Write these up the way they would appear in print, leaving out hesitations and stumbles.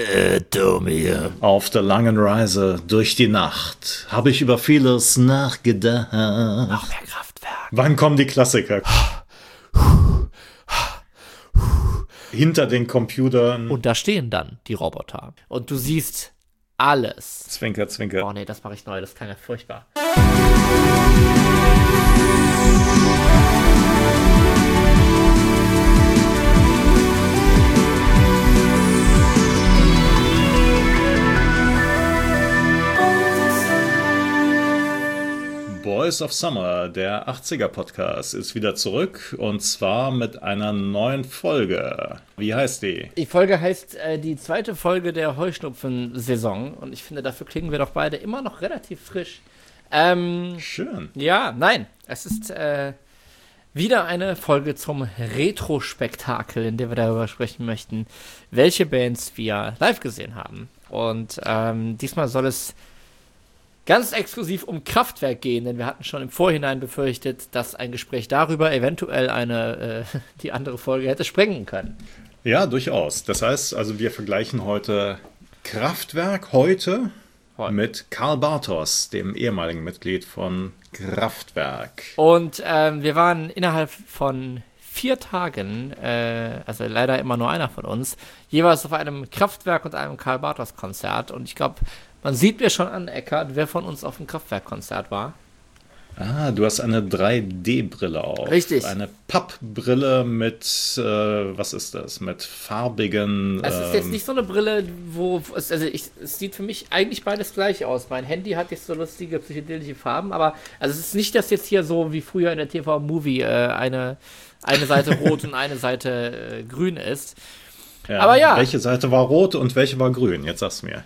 Tommy. Auf der langen Reise durch die Nacht habe ich über vieles nachgedacht. Noch mehr Kraftwerk. Wann kommen die Klassiker? Hinter den Computern. Und da stehen dann die Roboter. Und du siehst alles. Zwinker, zwinker. Oh nee, das mache ich neu, das klang ja furchtbar. Boys of Summer, der 80er-Podcast, ist wieder zurück und zwar mit einer neuen Folge. Wie heißt die? Die Folge heißt die zweite Folge der Heuschnupfen-Saison und ich finde, dafür klingen wir doch beide immer noch relativ frisch. Schön. Ja, nein, es ist wieder eine Folge zum Retro-Spektakel, in der wir darüber sprechen möchten, welche Bands wir live gesehen haben. Und diesmal soll es ganz exklusiv um Kraftwerk gehen, denn wir hatten schon im Vorhinein befürchtet, dass ein Gespräch darüber eventuell die andere Folge hätte sprengen können. Ja, durchaus. Das heißt, also wir vergleichen heute Kraftwerk heute mit Karl Bartos, dem ehemaligen Mitglied von Kraftwerk. Und wir waren innerhalb von 4 Tagen, also leider immer nur einer von uns, jeweils auf einem Kraftwerk und einem Karl Bartos Konzert. Und ich glaube, man sieht mir schon an, Eckart, wer von uns auf dem Kraftwerk-Konzert war. Ah, du hast eine 3D-Brille auf. Richtig. Eine Pappbrille mit, was ist das? Mit farbigen... Es ist jetzt nicht so eine Brille, es sieht für mich eigentlich beides gleich aus. Mein Handy hat jetzt so lustige psychedelische Farben, aber also es ist nicht, dass jetzt hier so wie früher in der TV-Movie eine Seite rot und eine Seite grün ist. Ja, aber ja. Welche Seite war rot und welche war grün? Jetzt sag's mir.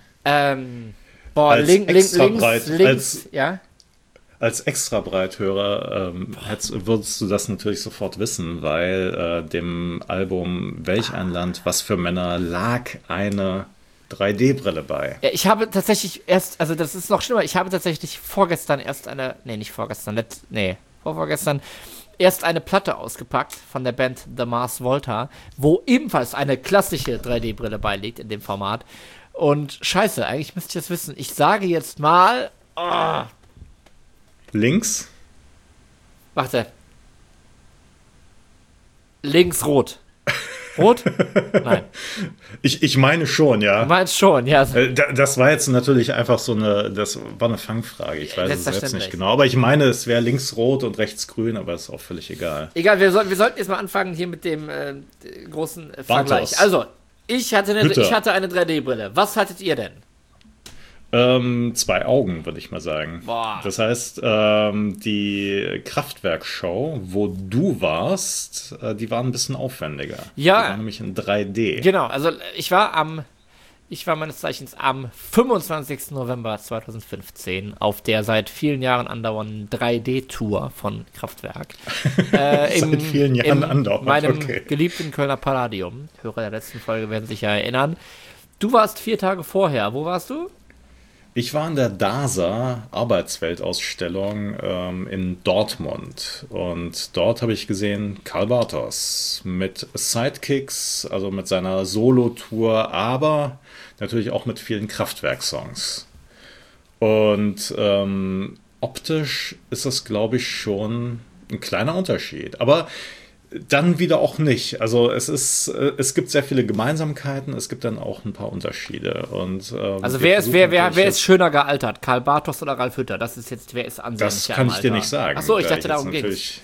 Links, ja. Als Extrabreithörer würdest du das natürlich sofort wissen, weil dem Album Welch ein Land, was für Männer lag eine 3D-Brille bei. Ja, ich habe tatsächlich das ist noch schlimmer, ich habe tatsächlich vorvorgestern erst eine Platte ausgepackt von der Band The Mars Volta, wo ebenfalls eine klassische 3D-Brille beiliegt in dem Format. Und scheiße, eigentlich müsste ich das wissen. Ich sage jetzt mal... Oh. Links? Warte. Links rot. Rot? Nein. Ich meine schon, ja. Du meinst schon, ja. Das war jetzt natürlich einfach das war eine Fangfrage. Ich weiß es selbst nicht genau. Aber ich meine, es wäre links rot und rechts grün, aber ist auch völlig egal. Egal, wir sollten jetzt mal anfangen hier mit dem großen Vergleich. Also, ich hatte eine 3D-Brille. Was hattet ihr denn? 2 Augen, würde ich mal sagen. Boah. Das heißt, die Kraftwerk-Show, wo du warst, die war ein bisschen aufwendiger. Ja. Die war nämlich in 3D. Genau, also ich war meines Zeichens am 25. November 2015 auf der seit vielen Jahren andauernden 3D-Tour von Kraftwerk. Seit vielen Jahren andauernd, meinem geliebten Kölner Palladium. Hörer der letzten Folge werden sich ja erinnern. Du warst 4 Tage vorher. Wo warst du? Ich war in der DASA Arbeitsweltausstellung in Dortmund und dort habe ich gesehen Karl Bartos mit Sidekicks, also mit seiner Solo-Tour, aber natürlich auch mit vielen Kraftwerk-Songs. Und optisch ist das, glaube ich, schon ein kleiner Unterschied, aber dann wieder auch nicht. Also es gibt sehr viele Gemeinsamkeiten, es gibt dann auch ein paar Unterschiede. Und, also wer ist schöner gealtert? Karl Bartos oder Ralf Hütter? Das ist jetzt, wer ist ansehnlicher? Das kann ich dir nicht sagen. Achso, ich dachte, darum ging's.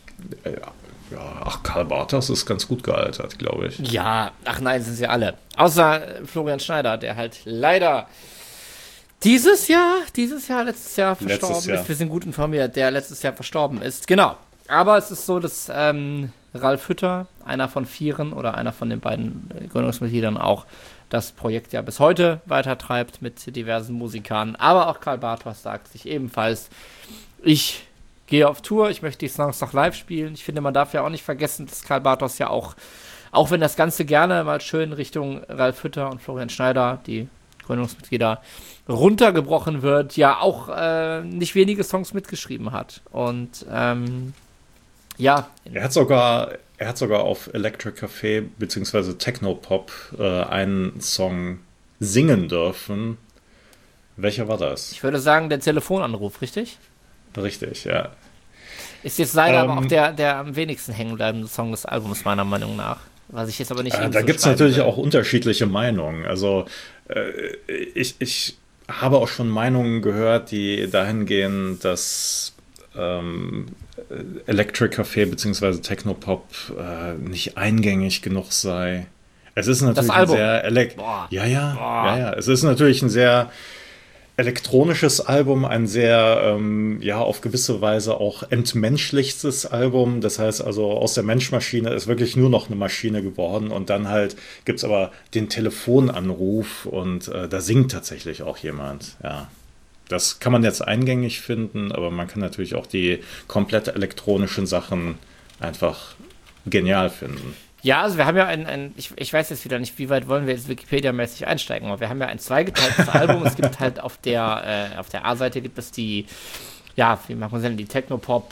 Karl Bartos ist ganz gut gealtert, glaube ich. Ja, ach nein, sind sie alle. Außer Florian Schneider, der halt leider letztes Jahr verstorben ist. Wir sind gut informiert, der letztes Jahr verstorben ist. Genau. Aber es ist so, dass Ralf Hütter, einer von 4 oder einer von den beiden Gründungsmitgliedern, auch das Projekt ja bis heute weitertreibt mit diversen Musikern. Aber auch Karl Bartos sagt sich ebenfalls, ich gehe auf Tour, ich möchte die Songs noch live spielen. Ich finde, man darf ja auch nicht vergessen, dass Karl Bartos ja auch wenn das Ganze gerne mal schön Richtung Ralf Hütter und Florian Schneider, die Gründungsmitglieder, runtergebrochen wird, ja auch nicht wenige Songs mitgeschrieben hat. Und ja. Er hat sogar auf Electric Café bzw. Technopop einen Song singen dürfen. Welcher war das? Ich würde sagen, der Telefonanruf, richtig? Richtig, ja. Ist jetzt leider aber auch der am wenigsten hängenbleibende Song des Albums, meiner Meinung nach. Was ich jetzt aber nicht Da gibt es natürlich auch unterschiedliche Meinungen. Also ich habe auch schon Meinungen gehört, die dahin gehen, dass Electric Café bzw. Technopop nicht eingängig genug sei. Es ist natürlich ein sehr es ist natürlich ein sehr elektronisches Album, ein sehr auf gewisse Weise auch entmenschlichtes Album. Das heißt also, aus der Menschmaschine ist wirklich nur noch eine Maschine geworden und dann halt gibt es aber den Telefonanruf und da singt tatsächlich auch jemand, ja. Das kann man jetzt eingängig finden, aber man kann natürlich auch die komplett elektronischen Sachen einfach genial finden. Ja, also wir haben ja ich weiß jetzt wieder nicht, wie weit wollen wir jetzt Wikipedia-mäßig einsteigen, aber wir haben ja ein zweigeteiltes Album. Es gibt halt auf der A-Seite gibt es die, ja, wie macht man denn, die Technopop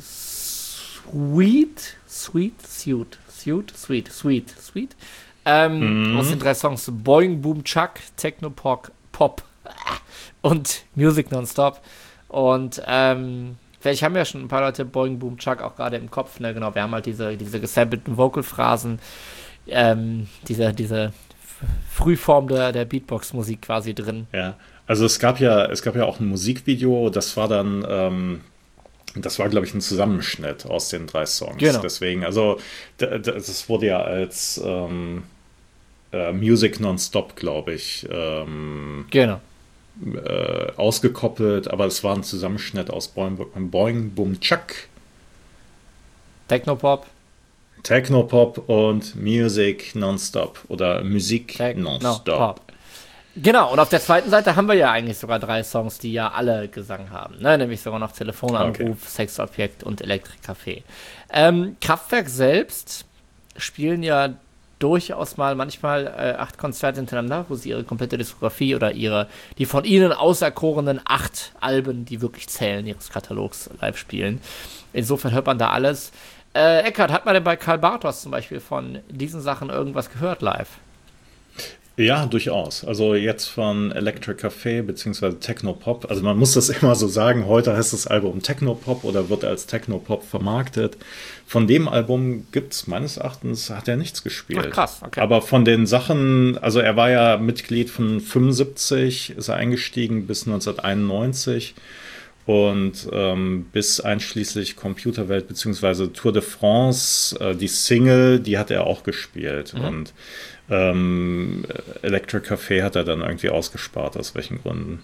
Suite. Aus den 3 Songs Boing Boom Chuck, Technopop, Pop und Music Nonstop. Und vielleicht haben ja schon ein paar Leute Boing Boom Chuck auch gerade im Kopf, ne? Genau, wir haben halt diese gesampelten Vocal-Phrasen, diese Frühform der Beatbox-Musik quasi drin. Ja, also es gab ja auch ein Musikvideo, das war dann, glaube ich, ein Zusammenschnitt aus den 3 Songs. Genau. Deswegen, also das wurde ja als Music Nonstop, glaube ich, genau. Ausgekoppelt, aber es war ein Zusammenschnitt aus Boing Boom Chuck, Technopop und Music Nonstop oder Musik Nonstop. Genau, und auf der zweiten Seite haben wir ja eigentlich sogar 3 Songs, die ja alle Gesang haben, ne? Nämlich sogar noch Telefonanruf, Sexobjekt und Electric Café. Kraftwerk selbst spielen ja durchaus manchmal 8 Konzerte hintereinander, wo sie ihre komplette Diskografie oder die von ihnen auserkorenen 8 Alben, die wirklich zählen, ihres Katalogs live spielen. Insofern hört man da alles. Eckart, hat man denn bei Karl Bartos zum Beispiel von diesen Sachen irgendwas gehört live? Ja, durchaus. Also jetzt von Electric Café bzw. Technopop. Also man muss das immer so sagen, heute heißt das Album Technopop oder wird als Technopop vermarktet. Von dem Album gibt's meines Erachtens, hat er nichts gespielt. Ach, krass, okay. Aber von den Sachen, also er war ja Mitglied von 75, ist er eingestiegen bis 1991 und bis einschließlich Computerwelt bzw. Tour de France, die Single, die hat er auch gespielt und Electric Café hat er dann irgendwie ausgespart, aus welchen Gründen.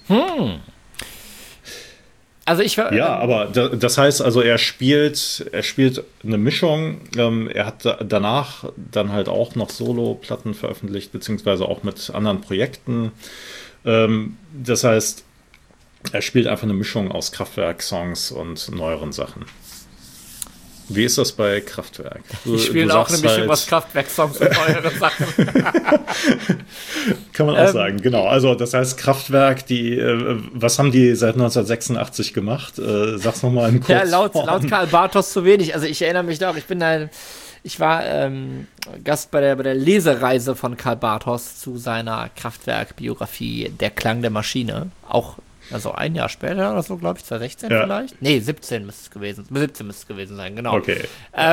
Also aber das heißt, also er spielt eine Mischung. Er hat danach dann halt auch noch Solo-Platten veröffentlicht, beziehungsweise auch mit anderen Projekten. Das heißt, er spielt einfach eine Mischung aus Kraftwerk-Songs und neueren Sachen. Wie ist das bei Kraftwerk? Ich spiele auch eine Mischung aus Kraftwerk-Songs und neuere Sachen. Kann man auch sagen, genau. Also das heißt Kraftwerk, was haben die seit 1986 gemacht? Sag's nochmal in kurz. Ja, laut Karl Bartos zu wenig. Also ich erinnere mich noch, ich war Gast bei der Lesereise von Karl Bartos zu seiner Kraftwerk-Biografie Der Klang der Maschine. Auch also ein Jahr später oder so, glaube ich, 2016 vielleicht? Nee, 17 müsste es gewesen sein, genau. Okay.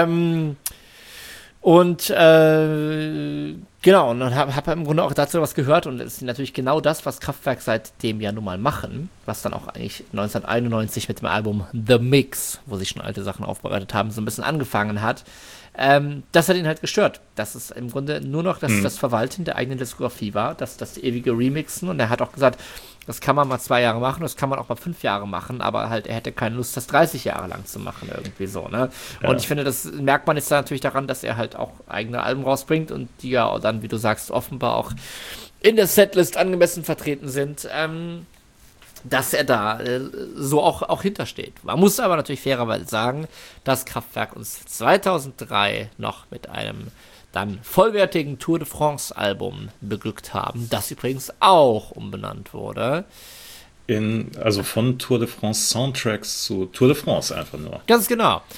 Genau, und dann hab im Grunde auch dazu was gehört und es ist natürlich genau das, was Kraftwerk seitdem ja nun mal machen, was dann auch eigentlich 1991 mit dem Album The Mix, wo sie schon alte Sachen aufbereitet haben, so ein bisschen angefangen hat. Das hat ihn halt gestört, dass es im Grunde nur noch das Verwalten der eigenen Diskografie war, das ewige Remixen, und er hat auch gesagt, das kann man mal 2 Jahre machen, das kann man auch mal 5 Jahre machen, aber halt er hätte keine Lust, das 30 Jahre lang zu machen, irgendwie so, ne? Ja. Und ich finde, das merkt man jetzt natürlich daran, dass er halt auch eigene Alben rausbringt und die ja dann, wie du sagst, offenbar auch in der Setlist angemessen vertreten sind, dass er da so auch hintersteht. Man muss aber natürlich fairerweise sagen, dass Kraftwerk uns 2003 noch mit einem dann vollwertigen Tour de France Album beglückt haben, das übrigens auch umbenannt wurde. Also von Tour de France Soundtracks zu Tour de France einfach nur. Ganz genau.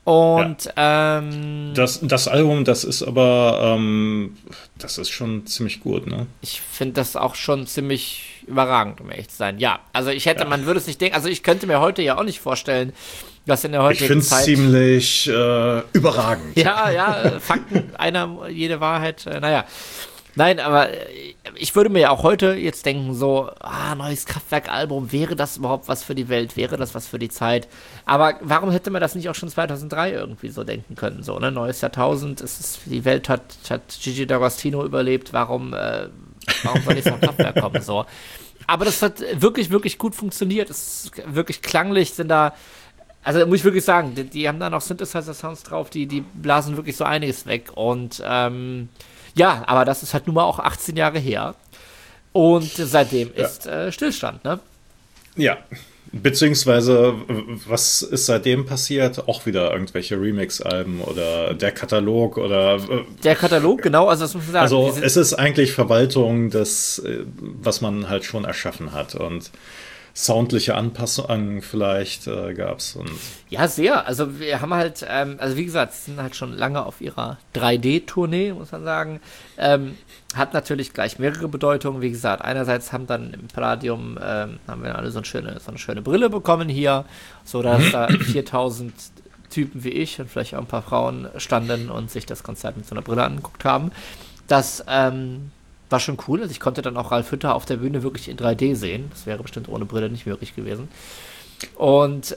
Und das Album, das ist aber, das ist schon ziemlich gut, ne? Ich finde das auch schon ziemlich überragend, um ehrlich zu sein. Ja, also man würde es nicht denken, also ich könnte mir heute ja auch nicht vorstellen, dass in der heutigen Zeit... Ich finde es ziemlich überragend. Ja, Fakten, jede Wahrheit, naja. Nein, aber ich würde mir ja auch heute jetzt denken, so, neues Kraftwerk-Album, wäre das überhaupt was für die Welt, wäre das was für die Zeit? Aber warum hätte man das nicht auch schon 2003 irgendwie so denken können, so, ne? Neues Jahrtausend, die Welt hat Gigi D'Agostino überlebt, warum soll jetzt noch Kraftwerk kommen, so? Aber das hat wirklich, wirklich gut funktioniert, es ist wirklich klanglich, sind da, also muss ich wirklich sagen, die haben da noch Synthesizer-Sounds drauf, die blasen wirklich so einiges weg und, ja, aber das ist halt nun mal auch 18 Jahre her. Und seitdem ist Stillstand, ne? Ja, beziehungsweise, was ist seitdem passiert? Auch wieder irgendwelche Remix-Alben oder der Katalog oder... Der Katalog, genau, also das muss man sagen. Also es ist eigentlich Verwaltung des, was man halt schon erschaffen hat und... soundliche Anpassungen vielleicht gab es. Ja, sehr. Also wir haben halt, also wie gesagt, sie sind halt schon lange auf ihrer 3D-Tournee, muss man sagen. Hat natürlich gleich mehrere Bedeutungen. Wie gesagt, einerseits haben dann im Palladium, haben wir alle so eine schöne Brille bekommen hier, so dass da 4000 Typen wie ich und vielleicht auch ein paar Frauen standen und sich das Konzert mit so einer Brille angeguckt haben. Das, war schon cool. Also ich konnte dann auch Ralf Hütter auf der Bühne wirklich in 3D sehen. Das wäre bestimmt ohne Brille nicht möglich gewesen. Und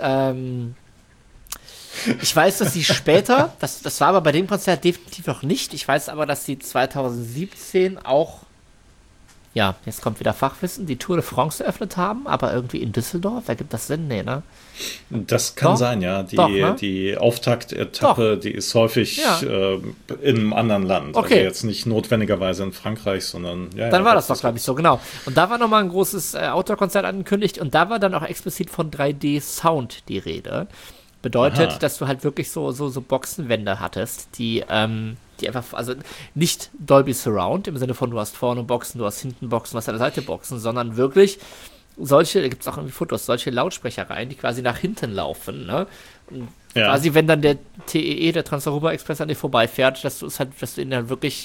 ich weiß, dass sie später, das war aber bei dem Konzert definitiv noch nicht, ich weiß aber, dass sie 2017 auch, ja, jetzt kommt wieder Fachwissen, die Tour de France eröffnet haben, aber irgendwie in Düsseldorf. Ergibt das Sinn? Nee, ne? Das kann sein, ja. Die Auftaktetappe, die ist häufig in einem anderen Land. Okay. Also jetzt nicht notwendigerweise in Frankreich, sondern... Dann war das doch, glaube ich, so, genau. Und da war nochmal ein großes Outdoor-Konzert angekündigt und da war dann auch explizit von 3D-Sound die Rede. Bedeutet, dass du halt wirklich so Boxenwände hattest, die einfach, also nicht Dolby Surround im Sinne von du hast vorne Boxen, du hast hinten Boxen, du hast an der Seite Boxen, sondern wirklich solche, da gibt es auch irgendwie Fotos, solche Lautsprechereien, die quasi nach hinten laufen, ne? Und quasi, wenn dann der TEE, der Trans-Europa Express an dir vorbeifährt, dass du ihn dann wirklich,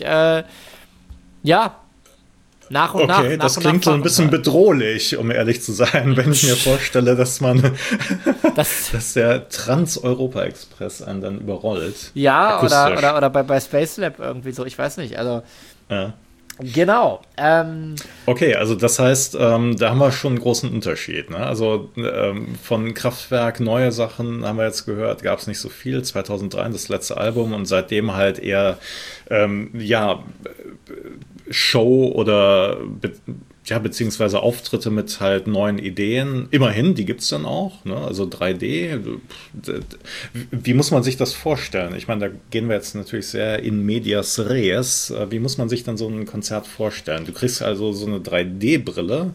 nach und nach. Okay, das klingt so ein bisschen bedrohlich, um ehrlich zu sein, wenn ich mir vorstelle, dass dass der Trans-Europa-Express einen dann überrollt. Ja, oder bei Space Lab irgendwie so, ich weiß nicht, also. Ja. Genau. Okay, also das heißt, da haben wir schon einen großen Unterschied. Ne? Also von Kraftwerk, neue Sachen haben wir jetzt gehört, gab es nicht so viel. 2003 das letzte Album und seitdem halt eher, Show oder beziehungsweise Auftritte mit halt neuen Ideen. Immerhin, die gibt es dann auch. Ne? Also 3D. Wie muss man sich das vorstellen? Ich meine, da gehen wir jetzt natürlich sehr in medias res. Wie muss man sich dann so ein Konzert vorstellen? Du kriegst also so eine 3D-Brille.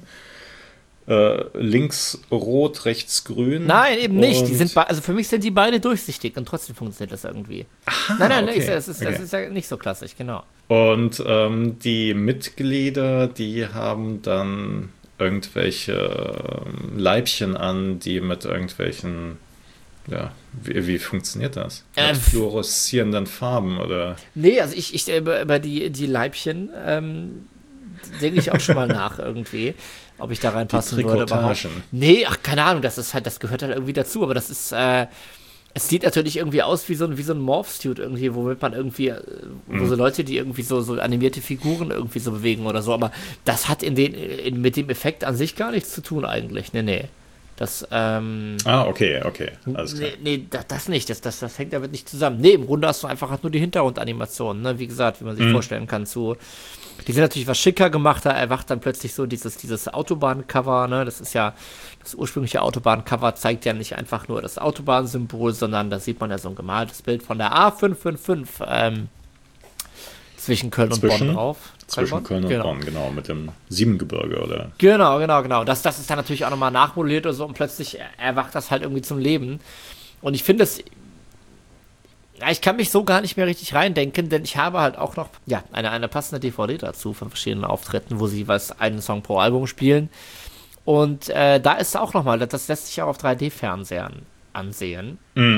Links rot, rechts grün. Nein, eben nicht. Die sind also für mich sind die beide durchsichtig und trotzdem funktioniert das irgendwie. Aha, nein, okay. Das ist ja nicht so klassisch, genau. Und die Mitglieder, die haben dann irgendwelche Leibchen an, die mit irgendwelchen, wie funktioniert das? Mit fluoreszierenden Farben, oder? Nee, also ich über die Leibchen denke ich auch schon mal nach irgendwie, ob ich da reinpassen würde. Nee, keine Ahnung, das gehört halt irgendwie dazu, aber das ist, es sieht natürlich irgendwie aus wie so ein Morph-Suit irgendwie, womit man irgendwie, wo so Leute, die irgendwie so animierte Figuren irgendwie so bewegen oder so, aber das hat mit dem Effekt an sich gar nichts zu tun eigentlich, nee. Das, okay, alles klar. Nee, das nicht, das hängt damit nicht zusammen. Nee, im Grunde hast du einfach nur die Hintergrundanimationen, ne, wie gesagt, wie man sich vorstellen kann, die sind natürlich was schicker gemacht, da erwacht dann plötzlich so dieses Autobahncover, ne, das ist ja, das ursprüngliche Autobahncover zeigt ja nicht einfach nur das Autobahnsymbol, sondern da sieht man ja so ein gemaltes Bild von der A555, zwischen Köln und Bonn drauf. Zwischen Köln und Bonn, genau, mit dem Siebengebirge, oder? Genau. Das ist dann natürlich auch nochmal nachmodelliert oder so und plötzlich erwacht das halt irgendwie zum Leben. Und ich finde es, ich kann mich so gar nicht mehr richtig reindenken, denn ich habe halt auch noch, eine passende DVD dazu von verschiedenen Auftritten, wo sie jeweils einen Song pro Album spielen. Und da ist auch nochmal, das lässt sich auch auf 3D-Fernsehern ansehen.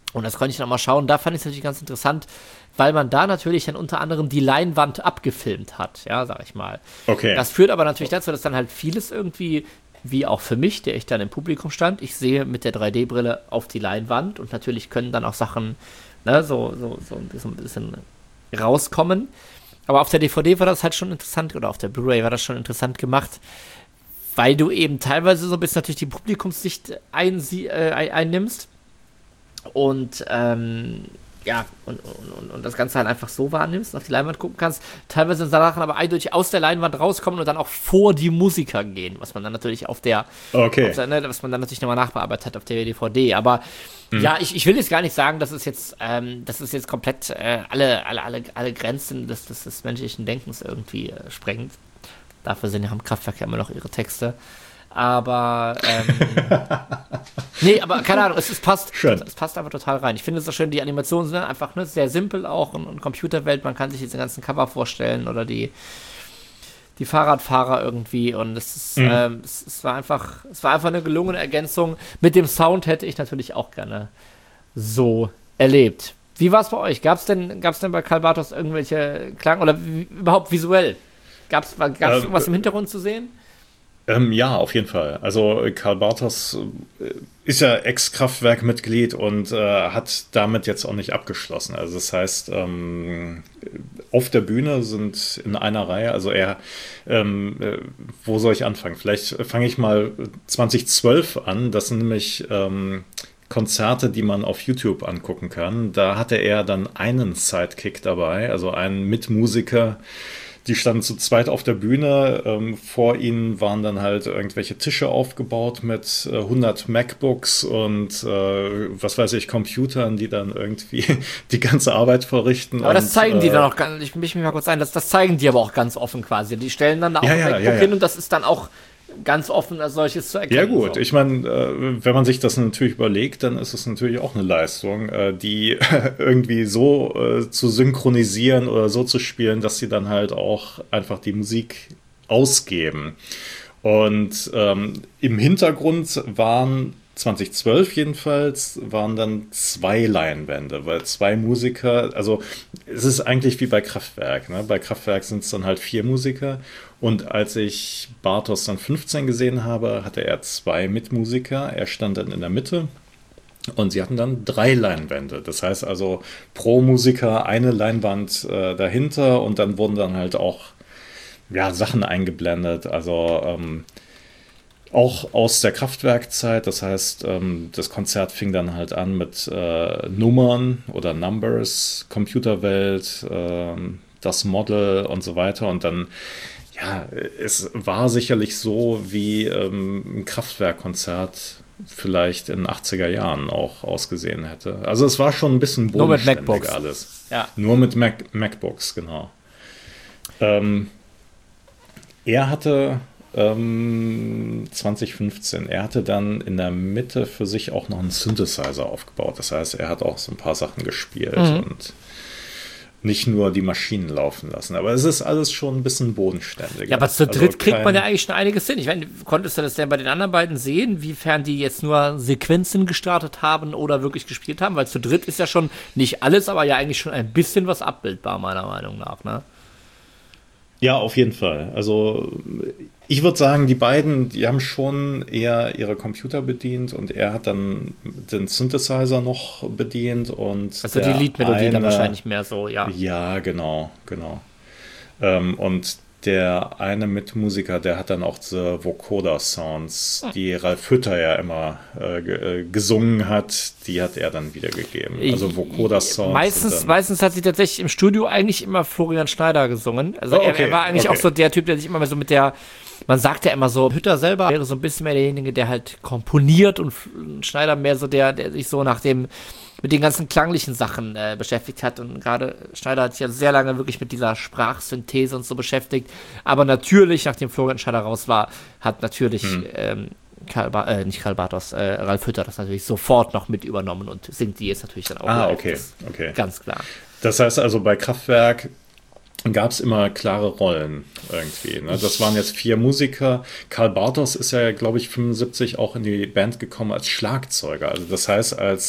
Und das konnte ich dann mal schauen. Da fand ich es natürlich ganz interessant, weil man da natürlich dann unter anderem die Leinwand abgefilmt hat, ja, sag ich mal. Okay. Das führt aber natürlich dazu, dass dann halt vieles irgendwie, wie auch für mich, der ich dann im Publikum stand, ich sehe mit der 3D-Brille auf die Leinwand und natürlich können dann auch Sachen, ne, so ein bisschen rauskommen. Aber auf der DVD war das halt schon interessant, oder auf der Blu-ray war das schon interessant gemacht, weil du eben teilweise so ein bisschen natürlich die Publikumssicht einnimmst und und das Ganze halt einfach so wahrnimmst und auf die Leinwand gucken kannst. Teilweise sind Sachen aber eindeutig aus der Leinwand rauskommen und dann auch vor die Musiker gehen, was man dann natürlich was man dann natürlich nochmal nachbearbeitet hat auf der DVD. Aber ja, ich will jetzt gar nicht sagen, dass es jetzt komplett alle Grenzen des menschlichen Denkens irgendwie sprengt. Dafür haben Kraftwerke ja immer noch ihre Texte. Aber, nee, aber keine Ahnung, es passt. Schön. Es passt einfach total rein. Ich finde es so schön, die Animationen sind einfach sehr simpel auch und Computerwelt, man kann sich jetzt den ganzen Cover vorstellen oder die Fahrradfahrer irgendwie und es war einfach eine gelungene Ergänzung. Mit dem Sound hätte ich natürlich auch gerne so erlebt. Wie war es bei euch? Gab's denn bei Karl Bartos irgendwelche Klang oder überhaupt visuell? Gab's irgendwas im Hintergrund zu sehen? Ja, auf jeden Fall. Also Karl Bartos ist ja Ex-Kraftwerk-Mitglied und hat damit jetzt auch nicht abgeschlossen. Also das heißt, auf der Bühne sind in einer Reihe, also wo soll ich anfangen? Vielleicht fange ich mal 2012 an. Das sind nämlich Konzerte, die man auf YouTube angucken kann. Da hatte er dann einen Sidekick dabei, also einen Mitmusiker. Die standen zu zweit auf der Bühne. Vor ihnen waren dann halt irgendwelche Tische aufgebaut mit 100 MacBooks und was weiß ich, Computern, die dann irgendwie die ganze Arbeit verrichten. Aber das zeigen die dann auch ganz, ich mische mich mal kurz ein, das zeigen die aber auch ganz offen quasi. Die stellen dann da auch ein MacBook hin und das ist dann auch ganz offen als solches zu erkennen. Ja gut, so. Ich meine, wenn man sich das natürlich überlegt, dann ist es natürlich auch eine Leistung, die irgendwie so zu synchronisieren oder so zu spielen, dass sie dann halt auch einfach die Musik ausgeben. Und im Hintergrund waren 2012 jedenfalls, waren dann 2 Leinwände, weil 2 Musiker, also es ist eigentlich wie bei Kraftwerk, ne? Bei Kraftwerk sind es dann halt 4 Musiker und als ich Bartos dann 15 gesehen habe, hatte er 2 Mitmusiker, er stand dann in der Mitte und sie hatten dann 3 Leinwände, das heißt also pro Musiker eine Leinwand dahinter und dann wurden dann halt auch Sachen eingeblendet, also auch aus der Kraftwerkzeit, das heißt, das Konzert fing dann halt an mit Nummern oder Numbers, Computerwelt, das Model und so weiter und dann, es war sicherlich so, wie ein Kraftwerkkonzert vielleicht in den 80er Jahren auch ausgesehen hätte. Also es war schon ein bisschen bodenständig nur mit MacBooks. Alles. Ja. Nur mit MacBooks, genau. Er hatte 2015. Er hatte dann in der Mitte für sich auch noch einen Synthesizer aufgebaut. Das heißt, er hat auch so ein paar Sachen gespielt und nicht nur die Maschinen laufen lassen. Aber es ist alles schon ein bisschen bodenständiger. Ja, aber zu dritt kriegt man ja eigentlich schon einiges hin. Ich meine, konntest du das denn bei den anderen beiden sehen, wiefern die jetzt nur Sequenzen gestartet haben oder wirklich gespielt haben? Weil zu dritt ist ja schon nicht alles, aber ja eigentlich schon ein bisschen was abbildbar, meiner Meinung nach, ne? Ja, auf jeden Fall. Also ich würde sagen, die beiden, die haben schon eher ihre Computer bedient und er hat dann den Synthesizer noch bedient und also die Liedmelodie dann wahrscheinlich mehr so, ja. Ja, genau. Und der eine Mitmusiker, der hat dann auch diese Vocoder-Sounds, die Ralf Hütter ja immer gesungen hat, die hat er dann wiedergegeben. Also Vocoder-Sounds. Meistens hat sie tatsächlich im Studio eigentlich immer Florian Schneider gesungen. Also er war eigentlich auch so der Typ, der sich immer so mit der, man sagt ja immer so, Hütter selber wäre so ein bisschen mehr derjenige, der halt komponiert und Schneider mehr so der sich so mit den ganzen klanglichen Sachen beschäftigt hat und gerade Schneider hat sich ja sehr lange wirklich mit dieser Sprachsynthese und so beschäftigt, aber natürlich, nachdem Florian Schneider raus war, hat natürlich nicht Karl Bartos, Ralf Hütter das natürlich sofort noch mit übernommen und singt die jetzt natürlich dann auch. Okay. Ganz klar. Das heißt also, bei Kraftwerk gab es immer klare Rollen irgendwie. Ne? Das waren jetzt 4 Musiker. Karl Bartos ist ja, glaube ich, 75 auch in die Band gekommen als Schlagzeuger. Also das heißt, als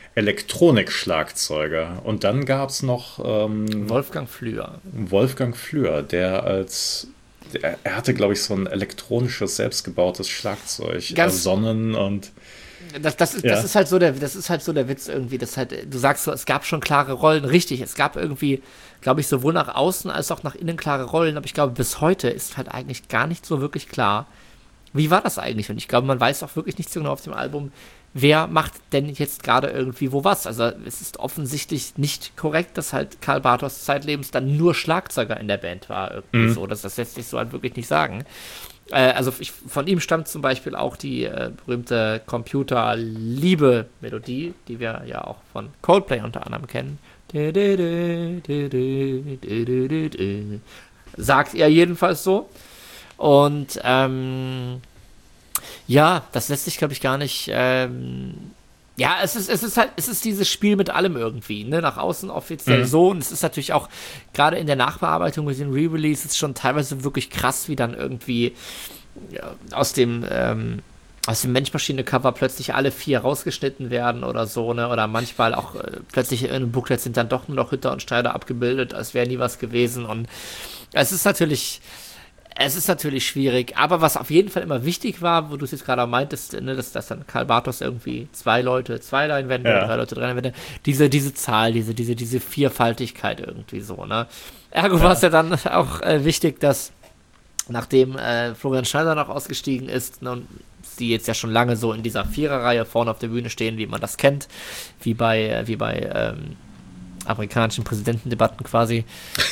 Elektronik-Schlagzeuger. Und dann gab es noch Wolfgang Flür, er hatte, glaube ich, so ein elektronisches, selbstgebautes Schlagzeug. Sonnen und das ist halt so der Witz irgendwie, dass halt, du sagst so, es gab schon klare Rollen, richtig, es gab irgendwie, glaube ich, sowohl nach außen als auch nach innen klare Rollen, aber ich glaube, bis heute ist halt eigentlich gar nicht so wirklich klar, wie war das eigentlich? Und ich glaube, man weiß auch wirklich nicht so genau auf dem Album, wer macht denn jetzt gerade irgendwie wo was? Also es ist offensichtlich nicht korrekt, dass halt Karl Bartos zeitlebens dann nur Schlagzeuger in der Band war. Irgendwie so. Das lässt sich so halt wirklich nicht sagen. Also von ihm stammt zum Beispiel auch die berühmte Computer-Liebe-Melodie, die wir ja auch von Coldplay unter anderem kennen. Sagt er jedenfalls so. Und ja, das lässt sich, glaube ich, gar nicht. Ja, es ist dieses Spiel mit allem irgendwie, ne? Nach außen offiziell so. Und es ist natürlich auch gerade in der Nachbearbeitung mit den Re-Releases schon teilweise wirklich krass, wie dann irgendwie aus dem Mensch-Maschine-Cover plötzlich alle 4 rausgeschnitten werden oder so, ne? Oder manchmal auch plötzlich in einem Booklet sind dann doch nur noch Hütter und Schneider abgebildet, als wäre nie was gewesen. Und es ist natürlich schwierig, aber was auf jeden Fall immer wichtig war, wo du es jetzt gerade meintest, ne, dass dann Karl Bartos irgendwie 2 Leute 2 Leinwände, 3 Leute 3 Leinwände, diese Zahl, diese Vierfaltigkeit irgendwie so, ne. Ergo war es ja dann auch wichtig, dass nachdem Florian Schneider noch ausgestiegen ist, ne, und die jetzt ja schon lange so in dieser Viererreihe vorne auf der Bühne stehen, wie man das kennt, wie bei amerikanischen Präsidentendebatten quasi.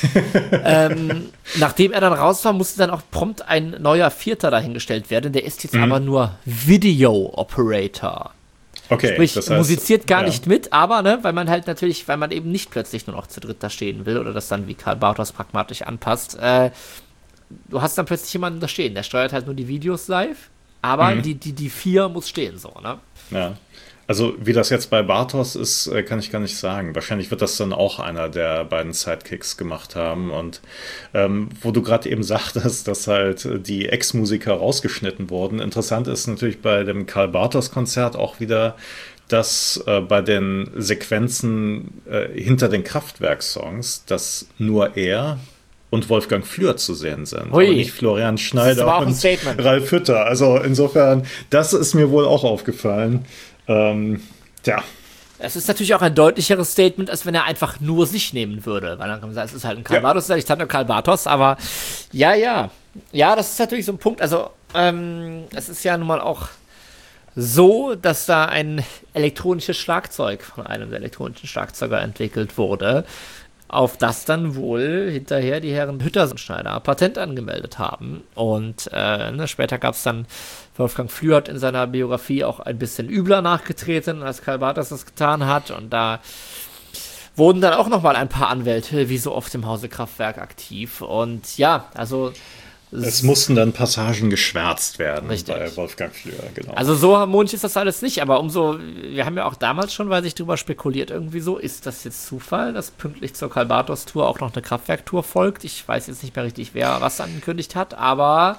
Nachdem er dann raus war, musste dann auch prompt ein neuer Vierter dahingestellt werden. Der ist jetzt aber nur Video Operator. Okay, sprich, das heißt, musiziert gar nicht mit, aber, ne, weil man eben nicht plötzlich nur noch zu dritt da stehen will oder das dann wie Karl Bartos pragmatisch anpasst. Du hast dann plötzlich jemanden da stehen, der steuert halt nur die Videos live, aber die 4 muss stehen, so, ne? Ja. Also wie das jetzt bei Bartos ist, kann ich gar nicht sagen. Wahrscheinlich wird das dann auch einer der beiden Sidekicks gemacht haben. Und wo du gerade eben sagtest, dass halt die Ex-Musiker rausgeschnitten wurden. Interessant ist natürlich bei dem Karl Bartos-Konzert auch wieder, dass bei den Sequenzen hinter den Kraftwerk-Songs, dass nur er und Wolfgang Flür zu sehen sind. Hui. Aber nicht Florian Schneider und Ralf Hütter. Also insofern, das ist mir wohl auch aufgefallen. Tja. Es ist natürlich auch ein deutlicheres Statement, als wenn er einfach nur sich nehmen würde. Weil dann kann man sagen, es ist halt ein Karl Bartos, ich hatte Karl Bartos, aber ja. Ja, das ist natürlich so ein Punkt. Also, es ist ja nun mal auch so, dass da ein elektronisches Schlagzeug von einem der elektronischen Schlagzeuger entwickelt wurde, auf das dann wohl hinterher die Herren Hütter und Schneider Patent angemeldet haben. Und später gab es dann, Wolfgang Flür hat in seiner Biografie auch ein bisschen übler nachgetreten, als Karl Bartos das getan hat. Und da wurden dann auch nochmal ein paar Anwälte, wie so oft im Hause Kraftwerk, aktiv. Und ja, also es mussten dann Passagen geschwärzt werden. Richtig. Bei Wolfgang Flür, genau. Also so harmonisch ist das alles nicht, aber wir haben ja auch damals schon, weil sich drüber spekuliert irgendwie so, ist das jetzt Zufall, dass pünktlich zur Karl Bartos Tour auch noch eine Kraftwerk-Tour folgt? Ich weiß jetzt nicht mehr richtig, wer was angekündigt hat, aber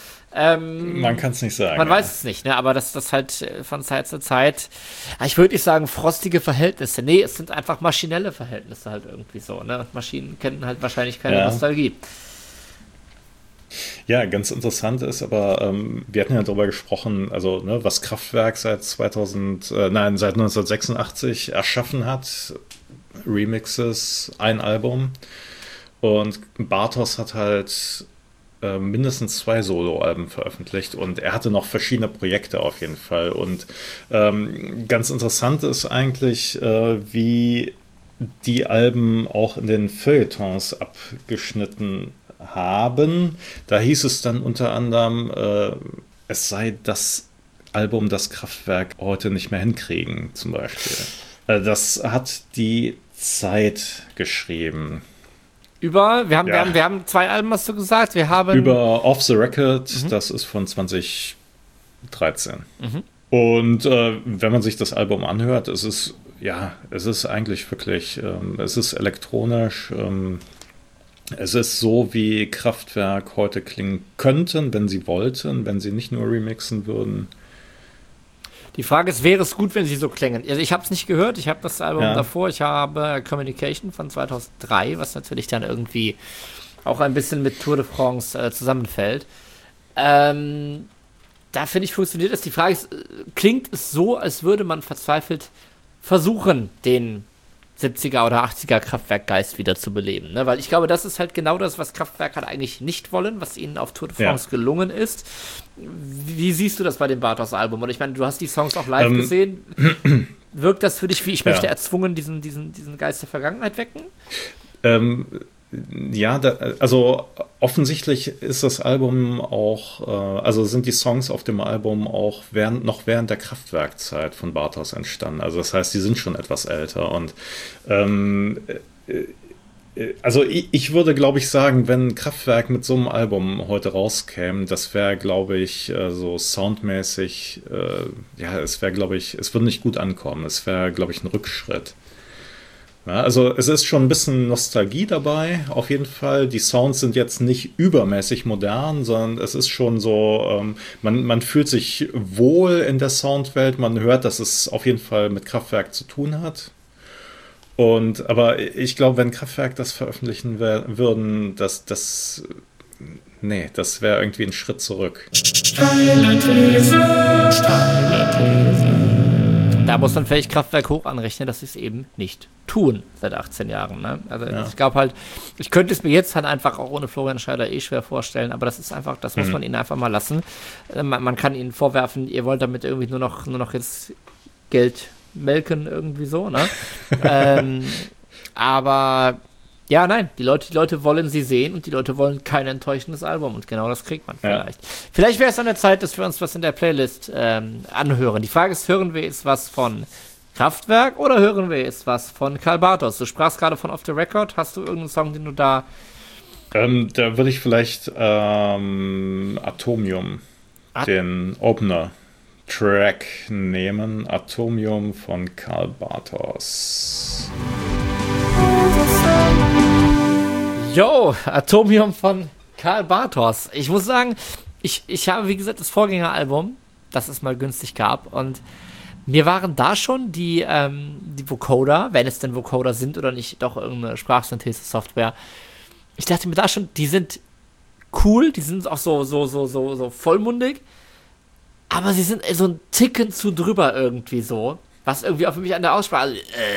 man kann es nicht sagen. Man weiß es nicht, ne? Aber das halt von Zeit zu Zeit, ich würde nicht sagen frostige Verhältnisse, nee, es sind einfach maschinelle Verhältnisse halt irgendwie so, ne? Und Maschinen kennen halt wahrscheinlich keine Nostalgie. Ja, ganz interessant ist, aber wir hatten ja darüber gesprochen, also ne, was Kraftwerk seit 1986 erschaffen hat, Remixes, ein Album, und Bartos hat halt mindestens 2 Soloalben veröffentlicht und er hatte noch verschiedene Projekte auf jeden Fall. Und ganz interessant ist eigentlich, wie die Alben auch in den Feuilletons abgeschnitten haben. Da hieß es dann unter anderem, es sei das Album, das Kraftwerk heute nicht mehr hinkriegen, zum Beispiel. Das hat die Zeit geschrieben. Wir haben 2 Alben, hast du gesagt. Wir haben über Off the Record, das ist von 2013. Und wenn man sich das Album anhört, es ist eigentlich wirklich, es ist elektronisch, es ist so, wie Kraftwerk heute klingen könnten, wenn sie wollten, wenn sie nicht nur remixen würden. Die Frage ist, wäre es gut, wenn sie so klängen? Also ich habe es nicht gehört, ich habe das Album davor, ich habe Communication von 2003, was natürlich dann irgendwie auch ein bisschen mit Tour de France zusammenfällt. Da finde ich, funktioniert das. Die Frage ist, klingt es so, als würde man verzweifelt versuchen, den 70er oder 80er Kraftwerk-Geist wieder zu beleben, ne? Weil ich glaube, das ist halt genau das, was Kraftwerk halt eigentlich nicht wollen, was ihnen auf Tour de France gelungen ist. Wie siehst du das bei dem Bartos-Album? Und ich meine, du hast die Songs auch live gesehen. Wirkt das für dich wie, ich möchte erzwungen diesen Geist der Vergangenheit wecken? Also offensichtlich ist das Album auch, also sind die Songs auf dem Album auch während der Kraftwerkzeit von Bartos entstanden. Also das heißt, die sind schon etwas älter und also ich würde, glaube ich, sagen, wenn Kraftwerk mit so einem Album heute rauskäme, das wäre, glaube ich, so soundmäßig, es wäre, glaube ich, es würde nicht gut ankommen. Es wäre, glaube ich, ein Rückschritt. Ja, also es ist schon ein bisschen Nostalgie dabei, auf jeden Fall. Die Sounds sind jetzt nicht übermäßig modern, sondern es ist schon so, man fühlt sich wohl in der Soundwelt, man hört, dass es auf jeden Fall mit Kraftwerk zu tun hat. Aber ich glaube, wenn Kraftwerk das veröffentlichen würden, das wäre irgendwie ein Schritt zurück. Da muss man vielleicht Kraftwerk hoch anrechnen, dass sie es eben nicht tun seit 18 Jahren. Ne? Also ich glaube halt, ich könnte es mir jetzt halt einfach auch ohne Florian Schneider schwer vorstellen, aber das ist einfach, das muss man ihnen einfach mal lassen. Man kann ihnen vorwerfen, ihr wollt damit irgendwie nur noch jetzt Geld melken, irgendwie so, ne? Aber ja, nein, die Leute wollen sie sehen und die Leute wollen kein enttäuschendes Album und genau das kriegt man vielleicht. Vielleicht wäre es an der Zeit, dass wir uns was in der Playlist anhören. Die Frage ist, hören wir jetzt was von Kraftwerk oder hören wir jetzt was von Karl Bartos? Du sprachst gerade von Off the Record. Hast du irgendeinen Song, den du da... Da würde ich vielleicht Atomium, den Opener-Track nehmen. Atomium von Karl Bartos. Yo, Atomium von Karl Bartos. Ich muss sagen, ich habe, wie gesagt, das Vorgängeralbum, das es mal günstig gab, und mir waren da schon die Vocoder, wenn es denn Vocoder sind oder nicht, doch irgendeine Sprachsynthese-Software. Ich dachte mir da schon, die sind cool, die sind auch so vollmundig, aber sie sind so ein Ticken zu drüber irgendwie so. Was irgendwie auch für mich an der Aussprache,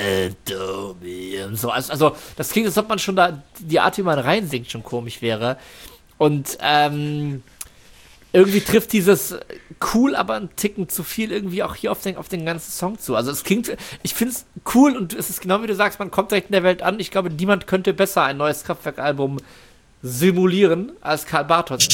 so, also das klingt, als ob man schon da die Art, wie man reinsingt, schon komisch wäre. Und irgendwie trifft dieses cool, aber ein Ticken zu viel irgendwie auch hier auf den ganzen Song zu. Also es klingt, ich finde es cool und es ist genau wie du sagst, man kommt direkt in der Welt an. Ich glaube, niemand könnte besser ein neues Kraftwerk-Album simulieren als Karl Bartos.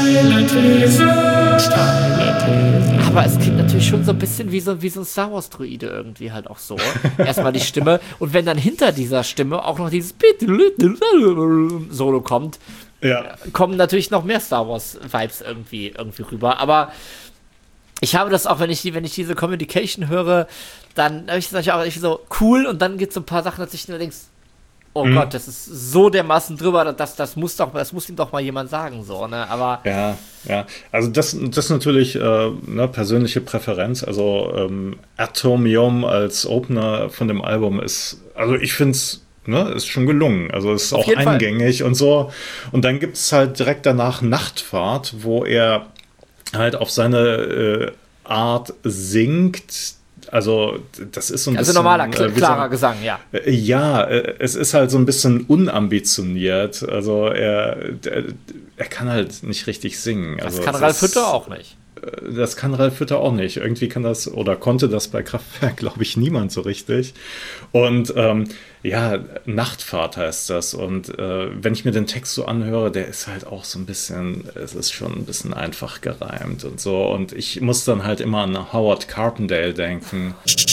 Aber es klingt natürlich schon so ein bisschen wie so ein Star Wars Druide irgendwie halt auch so. Erstmal die Stimme und wenn dann hinter dieser Stimme auch noch dieses Solo kommt, kommen natürlich noch mehr Star Wars Vibes irgendwie rüber. Aber ich habe das auch, wenn ich diese Communication höre, dann habe ich das auch so cool und dann gibt es so ein paar Sachen, dass ich nur denke, oh Gott, das ist so dermaßen drüber, das muss ihm doch mal jemand sagen, so, ne, aber... Ja, also das ist natürlich persönliche Präferenz, also Atomium als Opener von dem Album ist, also ich finde es, ist schon gelungen, also es ist auch eingängig und so, und dann gibt es halt direkt danach Nachtfahrt, wo er halt auf seine Art singt. Also, das ist so ein bisschen... Also normaler, klarer Gesang, ja. Ja, es ist halt so ein bisschen unambitioniert. Also, er kann halt nicht richtig singen. Das kann Ralf Hütter auch nicht. Das kann Ralf Hütter auch nicht. Irgendwie kann das oder konnte das bei Kraftwerk, glaube ich, niemand so richtig. Und Nachtfahrt heißt das. Und wenn ich mir den Text so anhöre, der ist halt auch so ein bisschen, es ist schon ein bisschen einfach gereimt und so. Und ich muss dann halt immer an Howard Carpendale denken.